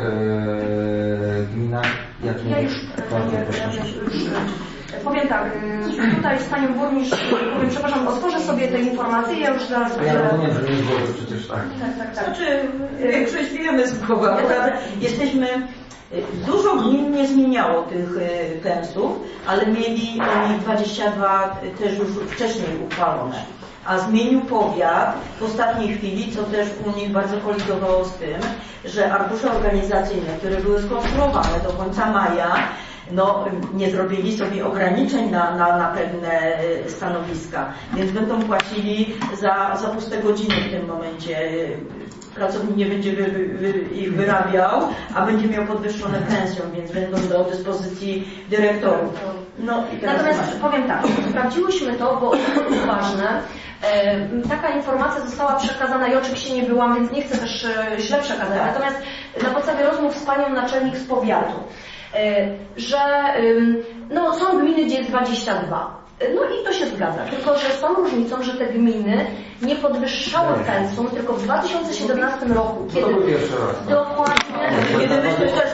gminach. Jak ja już, ja, ja już powiem tak, tutaj z Panią Burmistrz, powiem, przepraszam, otworzę sobie te informacje, ja już zaraz... Ja rozumiem, że nie było przecież tak. Tak, tak, tak. Znaczy, większość wiemy z głowy, akurat jesteśmy... Dużo gmin nie zmieniało tych pensów, ale mieli oni dwadzieścia dwa też już wcześniej uchwalone. A zmienił powiat w ostatniej chwili, co też u nich bardzo kolidowało z tym, że arkusze organizacyjne, które były skonstruowane do końca maja, no, nie zrobili sobie ograniczeń na, na, na pewne stanowiska, więc będą płacili za, za puste godziny w tym momencie. Pracownik nie będzie wy, wy, ich wyrabiał, a będzie miał podwyższone pensją, więc będą do dyspozycji dyrektorów. No, i Natomiast masz. powiem tak, sprawdziłyśmy to, bo to jest ważne. E, taka informacja została przekazana i oczywiście nie byłam, więc nie chcę też e, źle przekazać. Natomiast na podstawie rozmów z panią naczelnik z powiatu, e, że e, no, są gminy, gdzie jest dwadzieścia dwa. No i to się zgadza, tylko że z tą różnicą, że te gminy nie podwyższały pensum, tylko w dwa tysiące siedemnastym roku, kiedy to był pierwszy raz. dokładnie, Kiedy myśmy też nie podwyższali.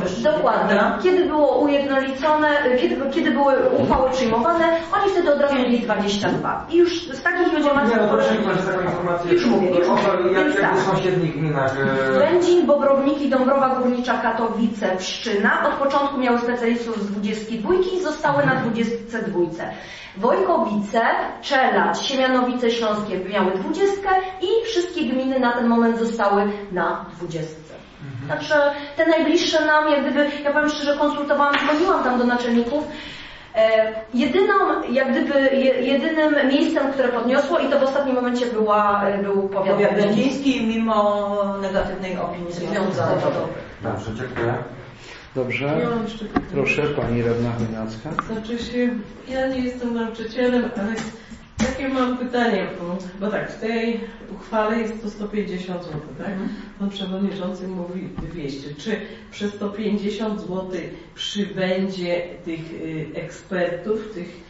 podwyżki. Dokładnie. Prawda? Kiedy było ujednolicone, kiedy, kiedy były uchwały przyjmowane, oni wtedy od razu mieli dwadzieścia dwa. I już z takich ludziom macie... Nie, no to przykład, że taką informację... Już mówię, już mówię. Jak, jak w sąsiednich gminach... E... Będzin, Bobrowniki, Dąbrowa Górnicza, Katowice, Pszczyna od początku miały specjalistów z dwudziestki dwójki i zostały na dwudziestce dwójce. Wojkowice, Czeladź, Siemianowice Śląskie miały dwudziestkę i wszystkie gminy na ten moment zostały na dwudziestce. Mhm. Także te najbliższe nam, jak gdyby, ja powiem szczerze, konsultowałam, dzwoniłam tam do naczelników. E, jedyną, jak gdyby, je, jedynym miejscem, które podniosło i to w ostatnim momencie była, był powiat będziński, mimo negatywnej opinii związku zawodowej. Dobrze, dziękuję. Dobrze. Proszę, pani radna Chojnacka. Znaczy się, ja nie jestem nauczycielem, ale takie mam pytanie, bo, bo tak, w tej uchwale jest to sto pięćdziesiąt złotych, tak? Pan przewodniczący mówi dwieście. Czy przez sto pięćdziesiąt złotych przybędzie tych y, ekspertów, tych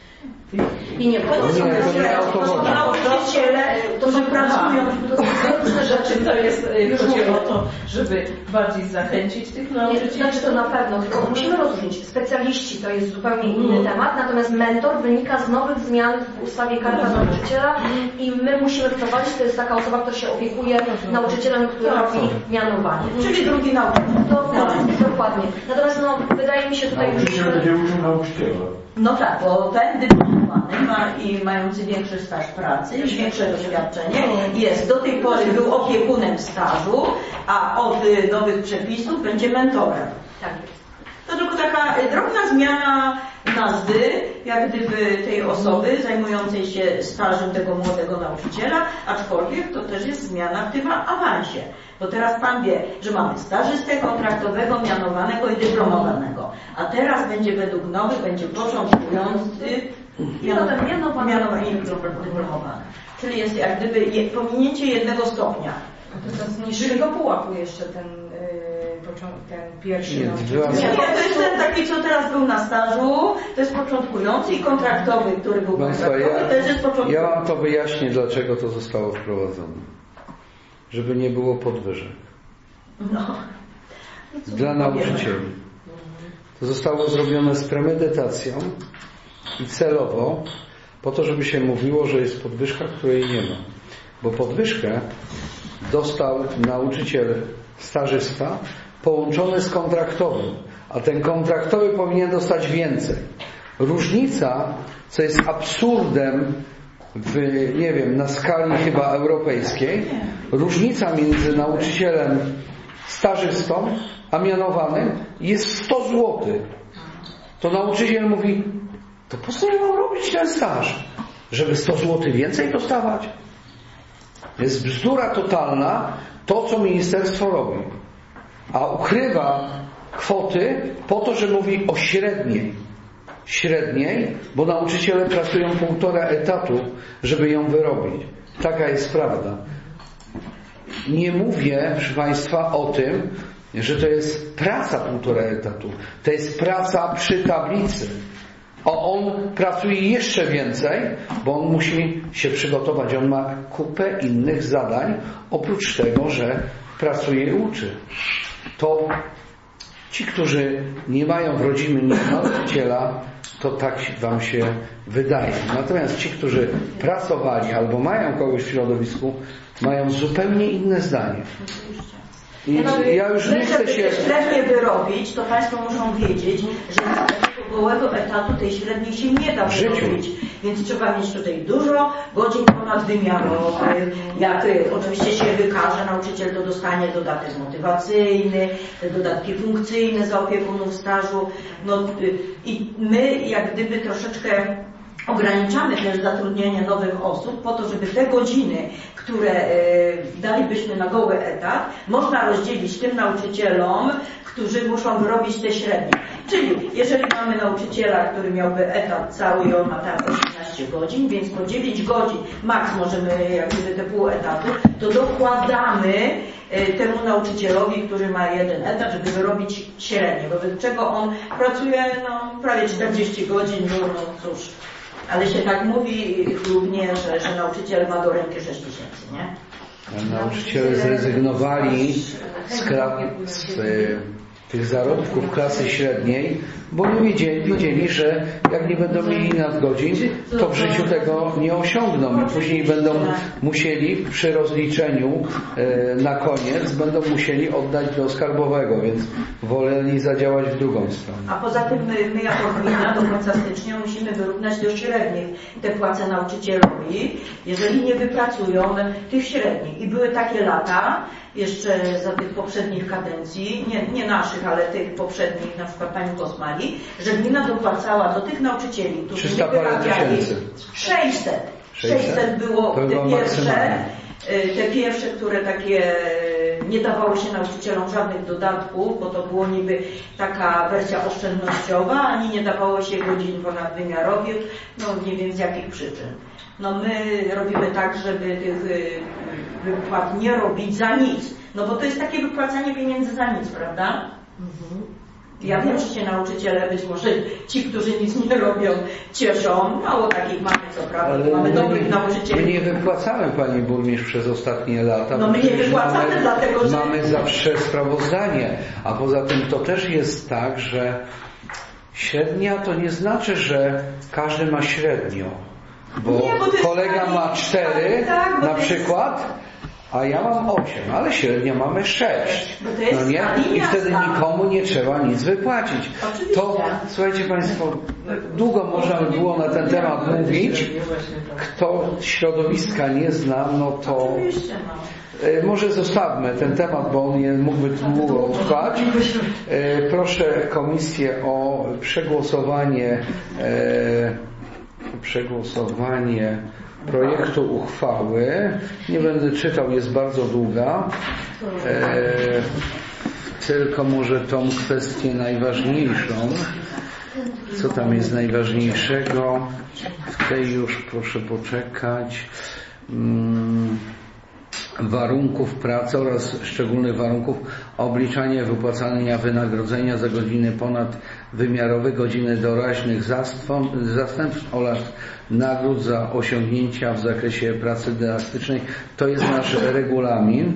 I nie, to są nauczyciele, to są pracują, to są różne rzeczy, to jest, chodzi o to, żeby bardziej zachęcić tych nauczycieli. Znaczy to na pewno, tylko musimy rozróżnić. Specjaliści to jest zupełnie inny temat, natomiast mentor wynika z nowych zmian w ustawie Karta Nauczyciela i my musimy wprowadzić, to jest taka osoba, która się opiekuje nauczycielem, który robi mianowanie. Czyli drugi nauczyciel. Dokładnie, dokładnie. Natomiast no, wydaje mi się tutaj... Nauczyciel będzie uczył nauczyciela. No tak, bo ten dyplomowany ma i mający większy staż pracy, już większe doświadczenie, jest do tej pory był opiekunem stażu, a od y, nowych przepisów będzie mentorem. Tak jest. To tylko taka drobna zmiana nazwy, jak gdyby tej osoby zajmującej się stażem tego młodego nauczyciela, aczkolwiek to też jest zmiana w tym awansie. Bo teraz Pan wie, że mamy stażystę kontraktowego, mianowanego i dyplomowanego. A teraz będzie według nowych, będzie początkujący mianowany, mianowany i dyplomowany. Czyli jest jak gdyby je, pominięcie jednego stopnia. To z niższego pułapu jeszcze ten, yy, ten pierwszy. Nie, Nie, nie, to jest ten taki, co teraz był na stażu, to jest początkujący i kontraktowy, który był Państwa, kontraktowy, ja, też jest początkujący. ja wam to wyjaśnię, dlaczego to zostało wprowadzone. Żeby nie było podwyżek. No. Dla nauczycieli. To zostało zrobione z premedytacją i celowo po to, żeby się mówiło, że jest podwyżka, której nie ma. Bo podwyżkę dostał nauczyciel stażysta połączony z kontraktowym, a ten kontraktowy powinien dostać więcej. Różnica, co jest absurdem w, nie wiem, na skali chyba europejskiej, różnica między nauczycielem stażystą a mianowanym jest sto złotych. To nauczyciel mówi, to po co ja mam robić ten staż? Żeby sto złotych więcej dostawać? Jest bzdura totalna to, co ministerstwo robi. A ukrywa kwoty po to, że mówi o średniej. Średniej, bo nauczyciele pracują półtora etatu, żeby ją wyrobić. Taka jest prawda. Nie mówię, proszę Państwa, o tym, że to jest praca półtora etatu. To jest praca przy tablicy. A on pracuje jeszcze więcej, bo on musi się przygotować. On ma kupę innych zadań, oprócz tego, że pracuje i uczy. To ci, którzy nie mają w rodzinie nauczyciela, to tak wam się wydaje. Natomiast ci, którzy pracowali albo mają kogoś w środowisku, mają zupełnie inne zdanie. I ja już nie chcę się... średnie wyrobić, to Państwo muszą wiedzieć, że z takiego gołego etatu tej średniej się nie da wyrobić. Więc trzeba mieć tutaj dużo godzin ponadwymiarowych. Jak oczywiście się wykaże nauczyciel, to dostanie dodatek motywacyjny, dodatki funkcyjne za opiekunów stażu. No, i my jak gdyby troszeczkę ograniczamy też zatrudnienie nowych osób po to, żeby te godziny, które e, dalibyśmy na goły etat, można rozdzielić tym nauczycielom, którzy muszą wyrobić te średnie. Czyli jeżeli mamy nauczyciela, który miałby etat cały i on ma tam osiemnaście godzin, więc po dziewięć godzin maks możemy jak gdyby te pół etatu, to dokładamy e, temu nauczycielowi, który ma jeden etat, żeby wyrobić średnie, wobec czego on pracuje no, prawie czterdzieści godzin, no, no cóż. Ale się tak mówi głównie, że, że nauczyciel ma do ręki sześć tysięcy, nie? Nauczyciele zrezygnowali z, kla- z tych zarobków klasy średniej, bo nie wiedzieli, wiedzieli, że jak nie będą mieli nadgodzin, to w życiu tego nie osiągną i później będą musieli przy rozliczeniu e, na koniec będą musieli oddać do skarbowego, więc woleli zadziałać w drugą stronę. A poza tym my, my jako gmina do końca stycznia musimy wyrównać do średnich te płace nauczycielowi, jeżeli nie wypracują tych średnich. I były takie lata, jeszcze za tych poprzednich kadencji, nie, nie naszych, ale tych poprzednich, na przykład pani Kosmali, że gmina dopłacała do tych nauczycieli, którzy nie wyrabiali sześćset. sześćset było te pierwsze, te pierwsze, które takie nie dawało się nauczycielom żadnych dodatków, bo to było niby taka wersja oszczędnościowa, ani nie dawało się godzin ponadwymiarowych, no nie wiem z jakich przyczyn. No my robimy tak, żeby tych wypłat nie robić za nic. No bo to jest takie wypłacanie pieniędzy za nic, prawda? Mhm. Ja wiem, że się nauczyciele, być może ci, którzy nic nie robią, cieszą. Mało takich mamy, co prawda. Ale mamy dobrych nauczycieli. My nie wypłacamy, pani burmistrz, przez ostatnie lata. No my nie wypłacamy, mamy, dlatego że... Mamy zawsze sprawozdanie. A poza tym to też jest tak, że średnia to nie znaczy, że każdy ma średnio. Bo, nie, bo kolega ma cztery tak, tak, na przykład, a ja mam osiem, ale średnio mamy sześć. No nie? I wtedy nikomu nie trzeba nic wypłacić. Oczywiście. To, słuchajcie Państwo, długo można by było na ten temat mówić. Kto środowiska nie zna, no to... Może zostawmy ten temat, bo on nie mógłby długo trwać. Proszę komisję o przegłosowanie przegłosowanie projektu uchwały. Nie będę czytał, jest bardzo długa. E, tylko może tą kwestię najważniejszą. Co tam jest najważniejszego? W tej już proszę poczekać. Hmm. Warunków pracy oraz szczególnych warunków obliczania wypłacania wynagrodzenia za godziny ponadwymiarowe, godziny doraźnych zastępstw oraz nagród za osiągnięcia w zakresie pracy dydaktycznej. To jest nasz regulamin.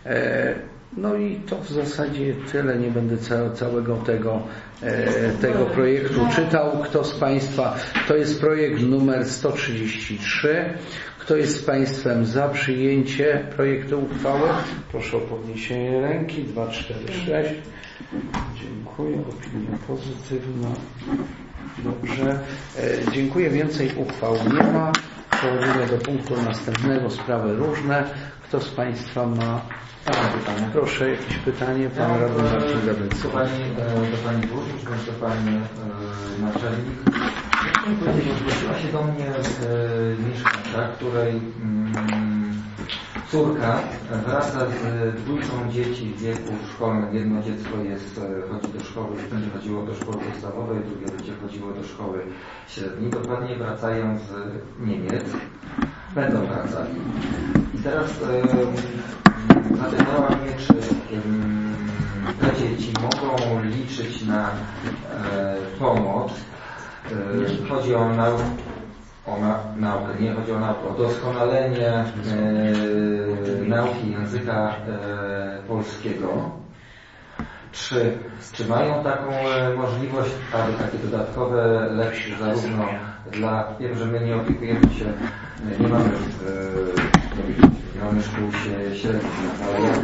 No i to w zasadzie tyle. Nie będę całego tego, tego projektu czytał. Kto z Państwa, to jest projekt numer sto trzydzieści trzy. Kto jest z Państwem za przyjęcie projektu uchwały? Proszę o podniesienie ręki. dwa, cztery, sześć. Dziękuję. Opinia pozytywna. Dobrze. E, dziękuję. Więcej uchwał nie ma. Przechodzimy do punktu następnego. Sprawy różne. Kto z Państwa ma pytanie? Proszę, jakieś pytanie? Pan ja, radny Marcin Zabycki. Do Pani, do Pani Burmistrz, bądź do Pani e, Naczelnik. Chciałbym powiedzieć, zgłosiła się do mnie e, mieszkanka, której mm, córka wraca z dwójką dzieci w wieku szkolnym. Jedno dziecko jest, chodzi do szkoły, będzie chodziło do szkoły podstawowej, drugie będzie chodziło do szkoły średniej. Dokładnie wracają z Niemiec. Będą wracali. I teraz e, zapytała mnie, czy um, te dzieci mogą liczyć na e, pomoc. E, chodzi o, nau o na naukę, nie chodzi o naukę, o doskonalenie e, nauki języka e, polskiego. Czy, czy mają taką e, możliwość, aby takie dodatkowe lekcje zarówno dla, wiem, że my nie opiekujemy się, nie mamy, e, nie mamy szkół średnich, ale jak,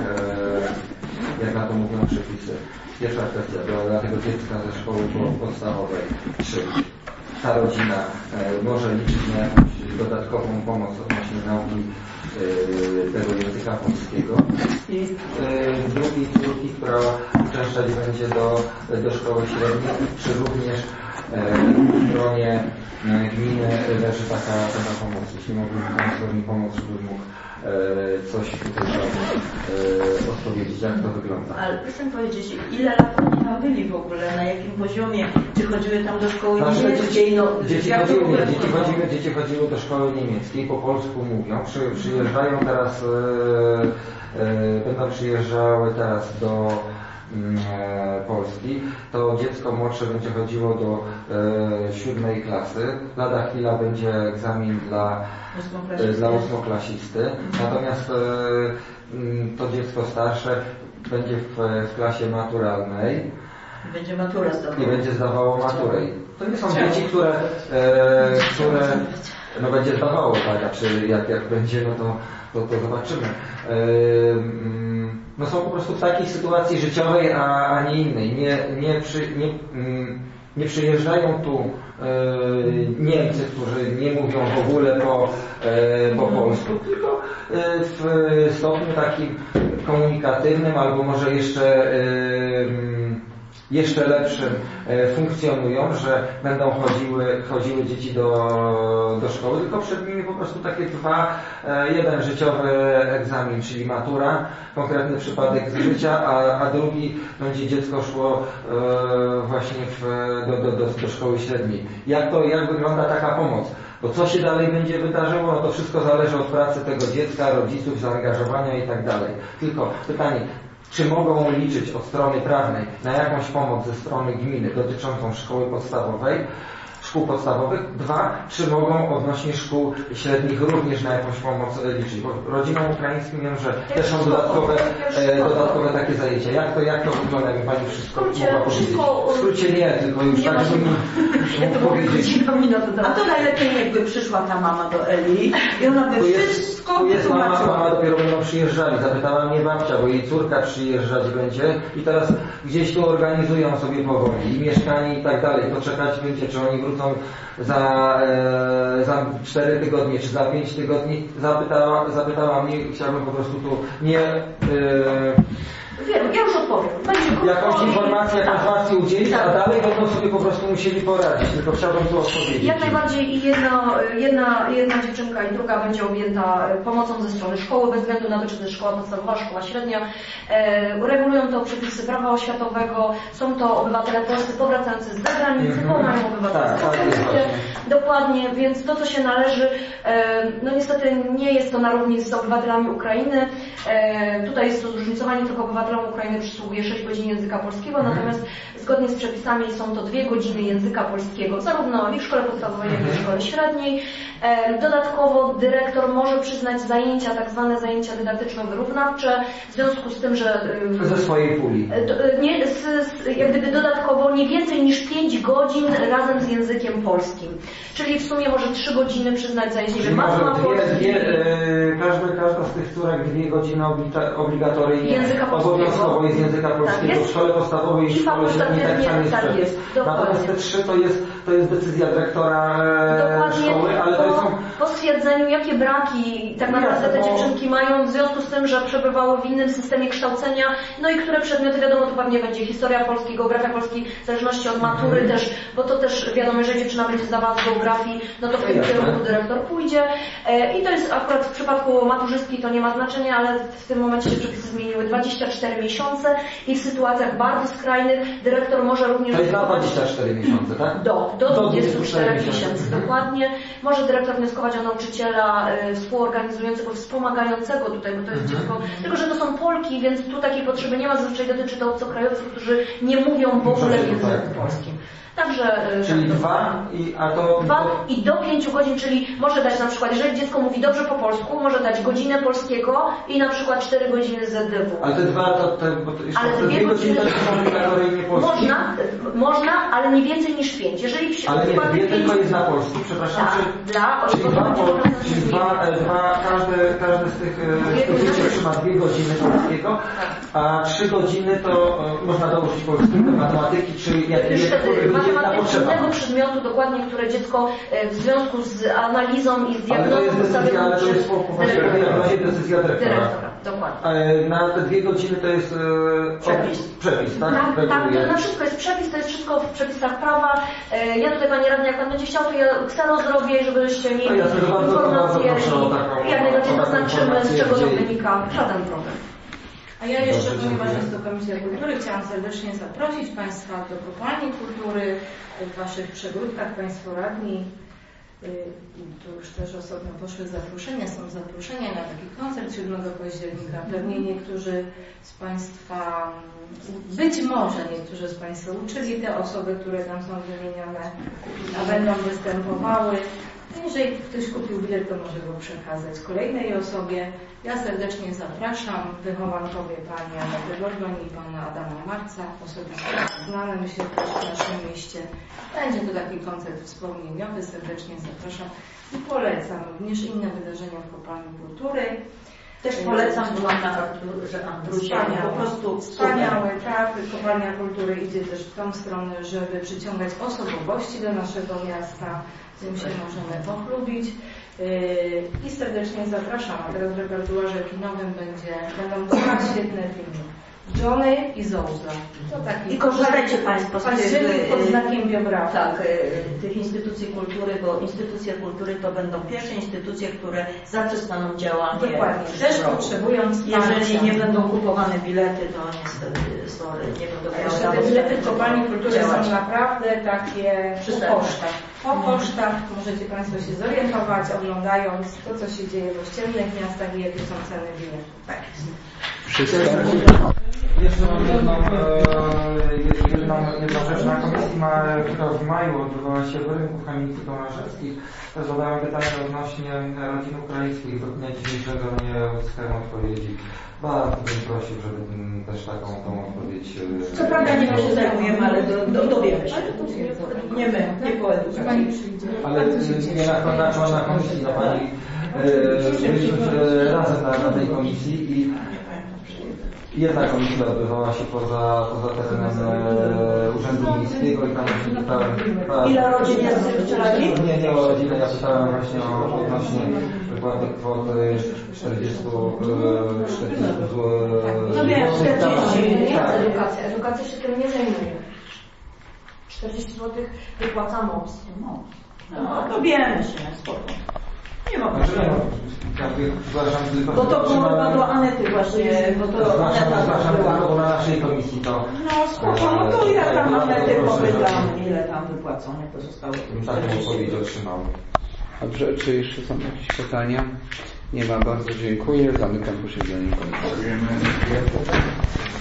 e, jak na to mówią przepisy. Pierwsza kwestia, dla, dla tego dziecka ze szkoły podstawowej, czy ta rodzina e, może liczyć na jakąś dodatkową pomoc odnośnie nauki e, tego języka polskiego. I e, drugiej córki, która uczęszczać będzie do, do szkoły średniej, czy również e, w stronie e, gminy leży taka, taka pomoc. Jeśli mógłby Państwo mi pomóc, żeby mógł e, coś tutaj e, odpowiedzieć, jak to wygląda. Ale proszę powiedzieć, ile lat oni tam byli w ogóle, na jakim poziomie, czy chodziły tam do szkoły niemieckiej? No, dzieci, chodziły, nie, dzieci, chodziły, dzieci chodziły do szkoły niemieckiej, po polsku mówią, przy, przyjeżdżają teraz, e, e, będą przyjeżdżały teraz do e, Polski, to dziecko młodsze będzie chodziło do e, siódmej klasy, lada chwila będzie egzamin dla dla ósmoklasisty, natomiast e, to dziecko starsze będzie w, w klasie maturalnej Będzie matura zdawała. i będzie zdawało maturę. To nie są dzieci, które, e, które no będzie zdawało, tak, a czy jak, jak będzie, no to, to, to zobaczymy. E, no są po prostu w takiej sytuacji życiowej, a, a nie innej. Nie, nie, przy, nie, nie przyjeżdżają tu e, Niemcy, którzy nie mówią w ogóle po, e, po polsku, tylko e, w stopniu takim komunikatywnym albo może jeszcze e, jeszcze lepszym funkcjonują, że będą chodziły, chodziły dzieci do, do szkoły, tylko przed nimi po prostu takie dwa, jeden życiowy egzamin, czyli matura, konkretny przypadek z życia, a, a drugi będzie dziecko szło właśnie w, do, do, do, do szkoły średniej. Jak to, jak wygląda taka pomoc? Bo co się dalej będzie wydarzyło, no to wszystko zależy od pracy tego dziecka, rodziców, zaangażowania i tak dalej. Tylko pytanie, czy mogą liczyć od strony prawnej na jakąś pomoc ze strony gminy dotyczącą szkoły podstawowej, szkół podstawowych? Dwa, czy mogą odnośnie szkół średnich również na jakąś pomoc liczyć? Bo rodzinom ukraińskim wiem, że też są dodatkowe, e, dodatkowe takie zajęcia. Jak to, jak to wygląda? Jak Pani wszystko mogła powiedzieć? W skrócie nie, tylko już tak, żeby mi powiedzieć. A to najlepiej jakby przyszła ta mama do Eli i ona by wszystko tu jest mama, wytłumaczyła. mama dopiero będą przyjeżdżali. Zapytała mnie babcia, bo jej córka przyjeżdżać będzie i teraz gdzieś tu organizują sobie powoli i mieszkanie i tak dalej. To czekać będzie, czy oni wrócą za, e, za cztery tygodnie, czy za pięć tygodni. Zapytała, zapytała mnie i chciałbym po prostu tu nie... E, Wiem, ja już odpowiem. Będzie jakąś informację, jakąś informację udzielić, a dalej będą sobie po prostu musieli poradzić. Tylko chciałbym tu odpowiedzieć. Jak najbardziej i jedna, jedna, jedna dziewczynka i druga będzie objęta pomocą ze strony szkoły, bez względu na to, czy to jest szkoła podstawowa, szkoła średnia. E, regulują to przepisy prawa oświatowego. Są to obywatele polscy powracający z zagranicy, bo mają obywatelstwo tak, tak, dokładnie, więc to, co się należy, e, no niestety nie jest to na równi z obywatelami Ukrainy. E, tutaj jest to zróżnicowanie, tylko obywatelom Ukrainy przysługuje sześć godzin języka polskiego, natomiast zgodnie z przepisami są to dwie godziny języka polskiego, zarówno i w szkole podstawowej, jak i w szkole średniej. Dodatkowo dyrektor może przyznać zajęcia, tak zwane zajęcia dydaktyczno-wyrównawcze, w związku z tym, że... Ze swojej puli. Nie, z, z, jak gdyby dodatkowo nie więcej niż pięć godzin razem z językiem polskim. Czyli w sumie może trzy godziny przyznać zajęcie, że matma polski. Każda, każda z tych córek dwie godziny obligatoryjnie języka obowiązkowo jest języka polskiego tak, w szkole podstawowej i w szkole średniej tak samo jest tak jest. Natomiast te trzy to jest, to jest decyzja dyrektora Dokładnie, szkoły, ale to po, są... po stwierdzeniu, jakie braki tak naprawdę te dziewczynki mają w związku z tym, że przebywały w innym systemie kształcenia, no i które przedmioty, wiadomo, to pewnie będzie historia Polski, geografia Polski, w zależności od matury hmm. też, bo to też wiadomo, że dziewczyna będzie zdawała z geografii, no to w tym kierunku dyrektor pójdzie. I to jest akurat w przypadku maturzystki to nie ma znaczenia, ale w tym momencie się przepisy zmieniły dwadzieścia cztery miesiące i w sytuacjach bardzo skrajnych dyrektor może również... To jest na dwadzieścia cztery miesiące, tak? Do, do, do dwudziestu czterech miesięcy, dokładnie. Może dyrektor wnioskować o nauczyciela y, współorganizującego, wspomagającego tutaj, bo to jest mhm. dziecko, tylko że to są Polki, więc tu takiej potrzeby nie ma, zazwyczaj dotyczy to obcokrajowców, którzy nie mówią w ogóle w języku polskim. Także... Czyli dwa i a to... Dwa i do pięciu godzin, czyli może dać na przykład, jeżeli dziecko mówi dobrze po polsku, może dać godzinę polskiego i na przykład cztery godziny Z D W. Ale te dwa, to, te, bo to jeszcze ale te dwie godziny to są obligatoryjnie polskie. Można, można, ale nie więcej niż pięć. Jeżeli w ale nie, dwie tylko jest na polski, przepraszam. Tak, czy, dla czyli dwa, po, czyli dwa, dwa każde, każde z tych dzieci trzyma dwie godziny polskiego, a trzy godziny to można dołożyć polskiego, matematyki, czy jakiekolwiek matematycznego przedmiotu, dokładnie, które dziecko w związku z analizą i z diagnozą postawiło ale to jest decyzja, decyzja dyrektora. dyrektora. Dokładnie. Na te dwie godziny to jest e, przepis. przepis, tak? Tak, tak, to na wszystko jest przepis, to jest wszystko w przepisach prawa. E, ja tutaj Pani Radny, jak Pan będzie chciał, to ja ksero zrobię, żebyście mieli ja informacje i jak najbardziej zaznaczymy, z czego to dzieje. wynika. Żaden problem. A ja jeszcze, ponieważ jest to Komisja Kultury, chciałam serdecznie zaprosić Państwa do kopalni kultury, w Waszych przegródkach Państwo radni. Tu już też osobno poszły zaproszenia, są zaproszenia na taki koncert siódmego października. Pewnie niektórzy z Państwa, być może niektórzy z Państwa uczyli te osoby, które tam są wymienione, a będą występowały. Jeżeli ktoś kupił bilet, to może go przekazać kolejnej osobie. Ja serdecznie zapraszam wychowankowie pani Anety Gorgoń i pana Adama Marca, osobiście znane, myślę, też w naszym mieście. Będzie to taki koncert wspomnieniowy, serdecznie zapraszam i polecam również inne wydarzenia w Kopalni Kultury. Też polecam, byłam na Arturze Andrusie, po prostu wspaniałe, tak. Kopalnia Kultury idzie też w tą stronę, żeby przyciągać osobowości do naszego miasta, tym się możemy pochlubić. I serdecznie zapraszam, a teraz w repertuarze kinowym będzie, będą dwa świetne filmy. Johnny i Zouza. To taki I korzystajcie Państwo z tych pod znakiem biografii. Tak, tych instytucji kultury, bo instytucje kultury to będą pierwsze instytucje, które zaprzestaną działania. Dokładnie. Też potrzebują wsparcia. Jeżeli nie będą kupowane bilety, to niestety, sorry, nie będą miały. Te bilety w Kopalni Kultury są naprawdę takie po kosztach. Po kosztach możecie Państwo się zorientować, oglądając to, co się dzieje w ościennych miastach i jakie są ceny biletów. Tak jest. Wszystko. Jeszcze mam jedną, e, jedną, jedną rzecz. Na komisji, ma, która w maju odbywała się w rynku w Kamienicy Tomaszewskich, zadałem pytanie odnośnie rodzin ukraińskich. Do dnia dzisiejszego nie uzyskałem odpowiedzi. Bardzo bym prosił, żeby też taką tą odpowiedź... Co prawda nie my się zajmujemy, ale do, do, dowiemy się. Nie my, nie po edukacji. Ale nie na, na, na, na komisji, na pani. Byliśmy razem na, na tej komisji i jedna komisja odbywała się poza, poza terenem e, Urzędu Miejskiego i tam się pytałem... A, ile rodzin jest w Czeladzi? Nie, nie o rodzinę, ja pytałem właśnie o odnośnie wykładnych kwot czterdzieści zł. No wiem, czterdzieści, nie tak. jest edukacja. Edukacja się tym nie zajmuje. czterdzieści złotych wypłacamy opcję. No, no to wiemy się, spoko. Nie ma problemu. Bo to było do Anety właśnie, bo to Aneta była. Na naszej komisji to... No spoko, no to ja tam Anety popytam, ile tam wypłacone pozostało. Taką odpowiedź otrzymał. Dobrze, czy jeszcze są jakieś pytania? Nie ma, bardzo dziękuję. Zamykam posiedzenie komisji. Dziękujemy.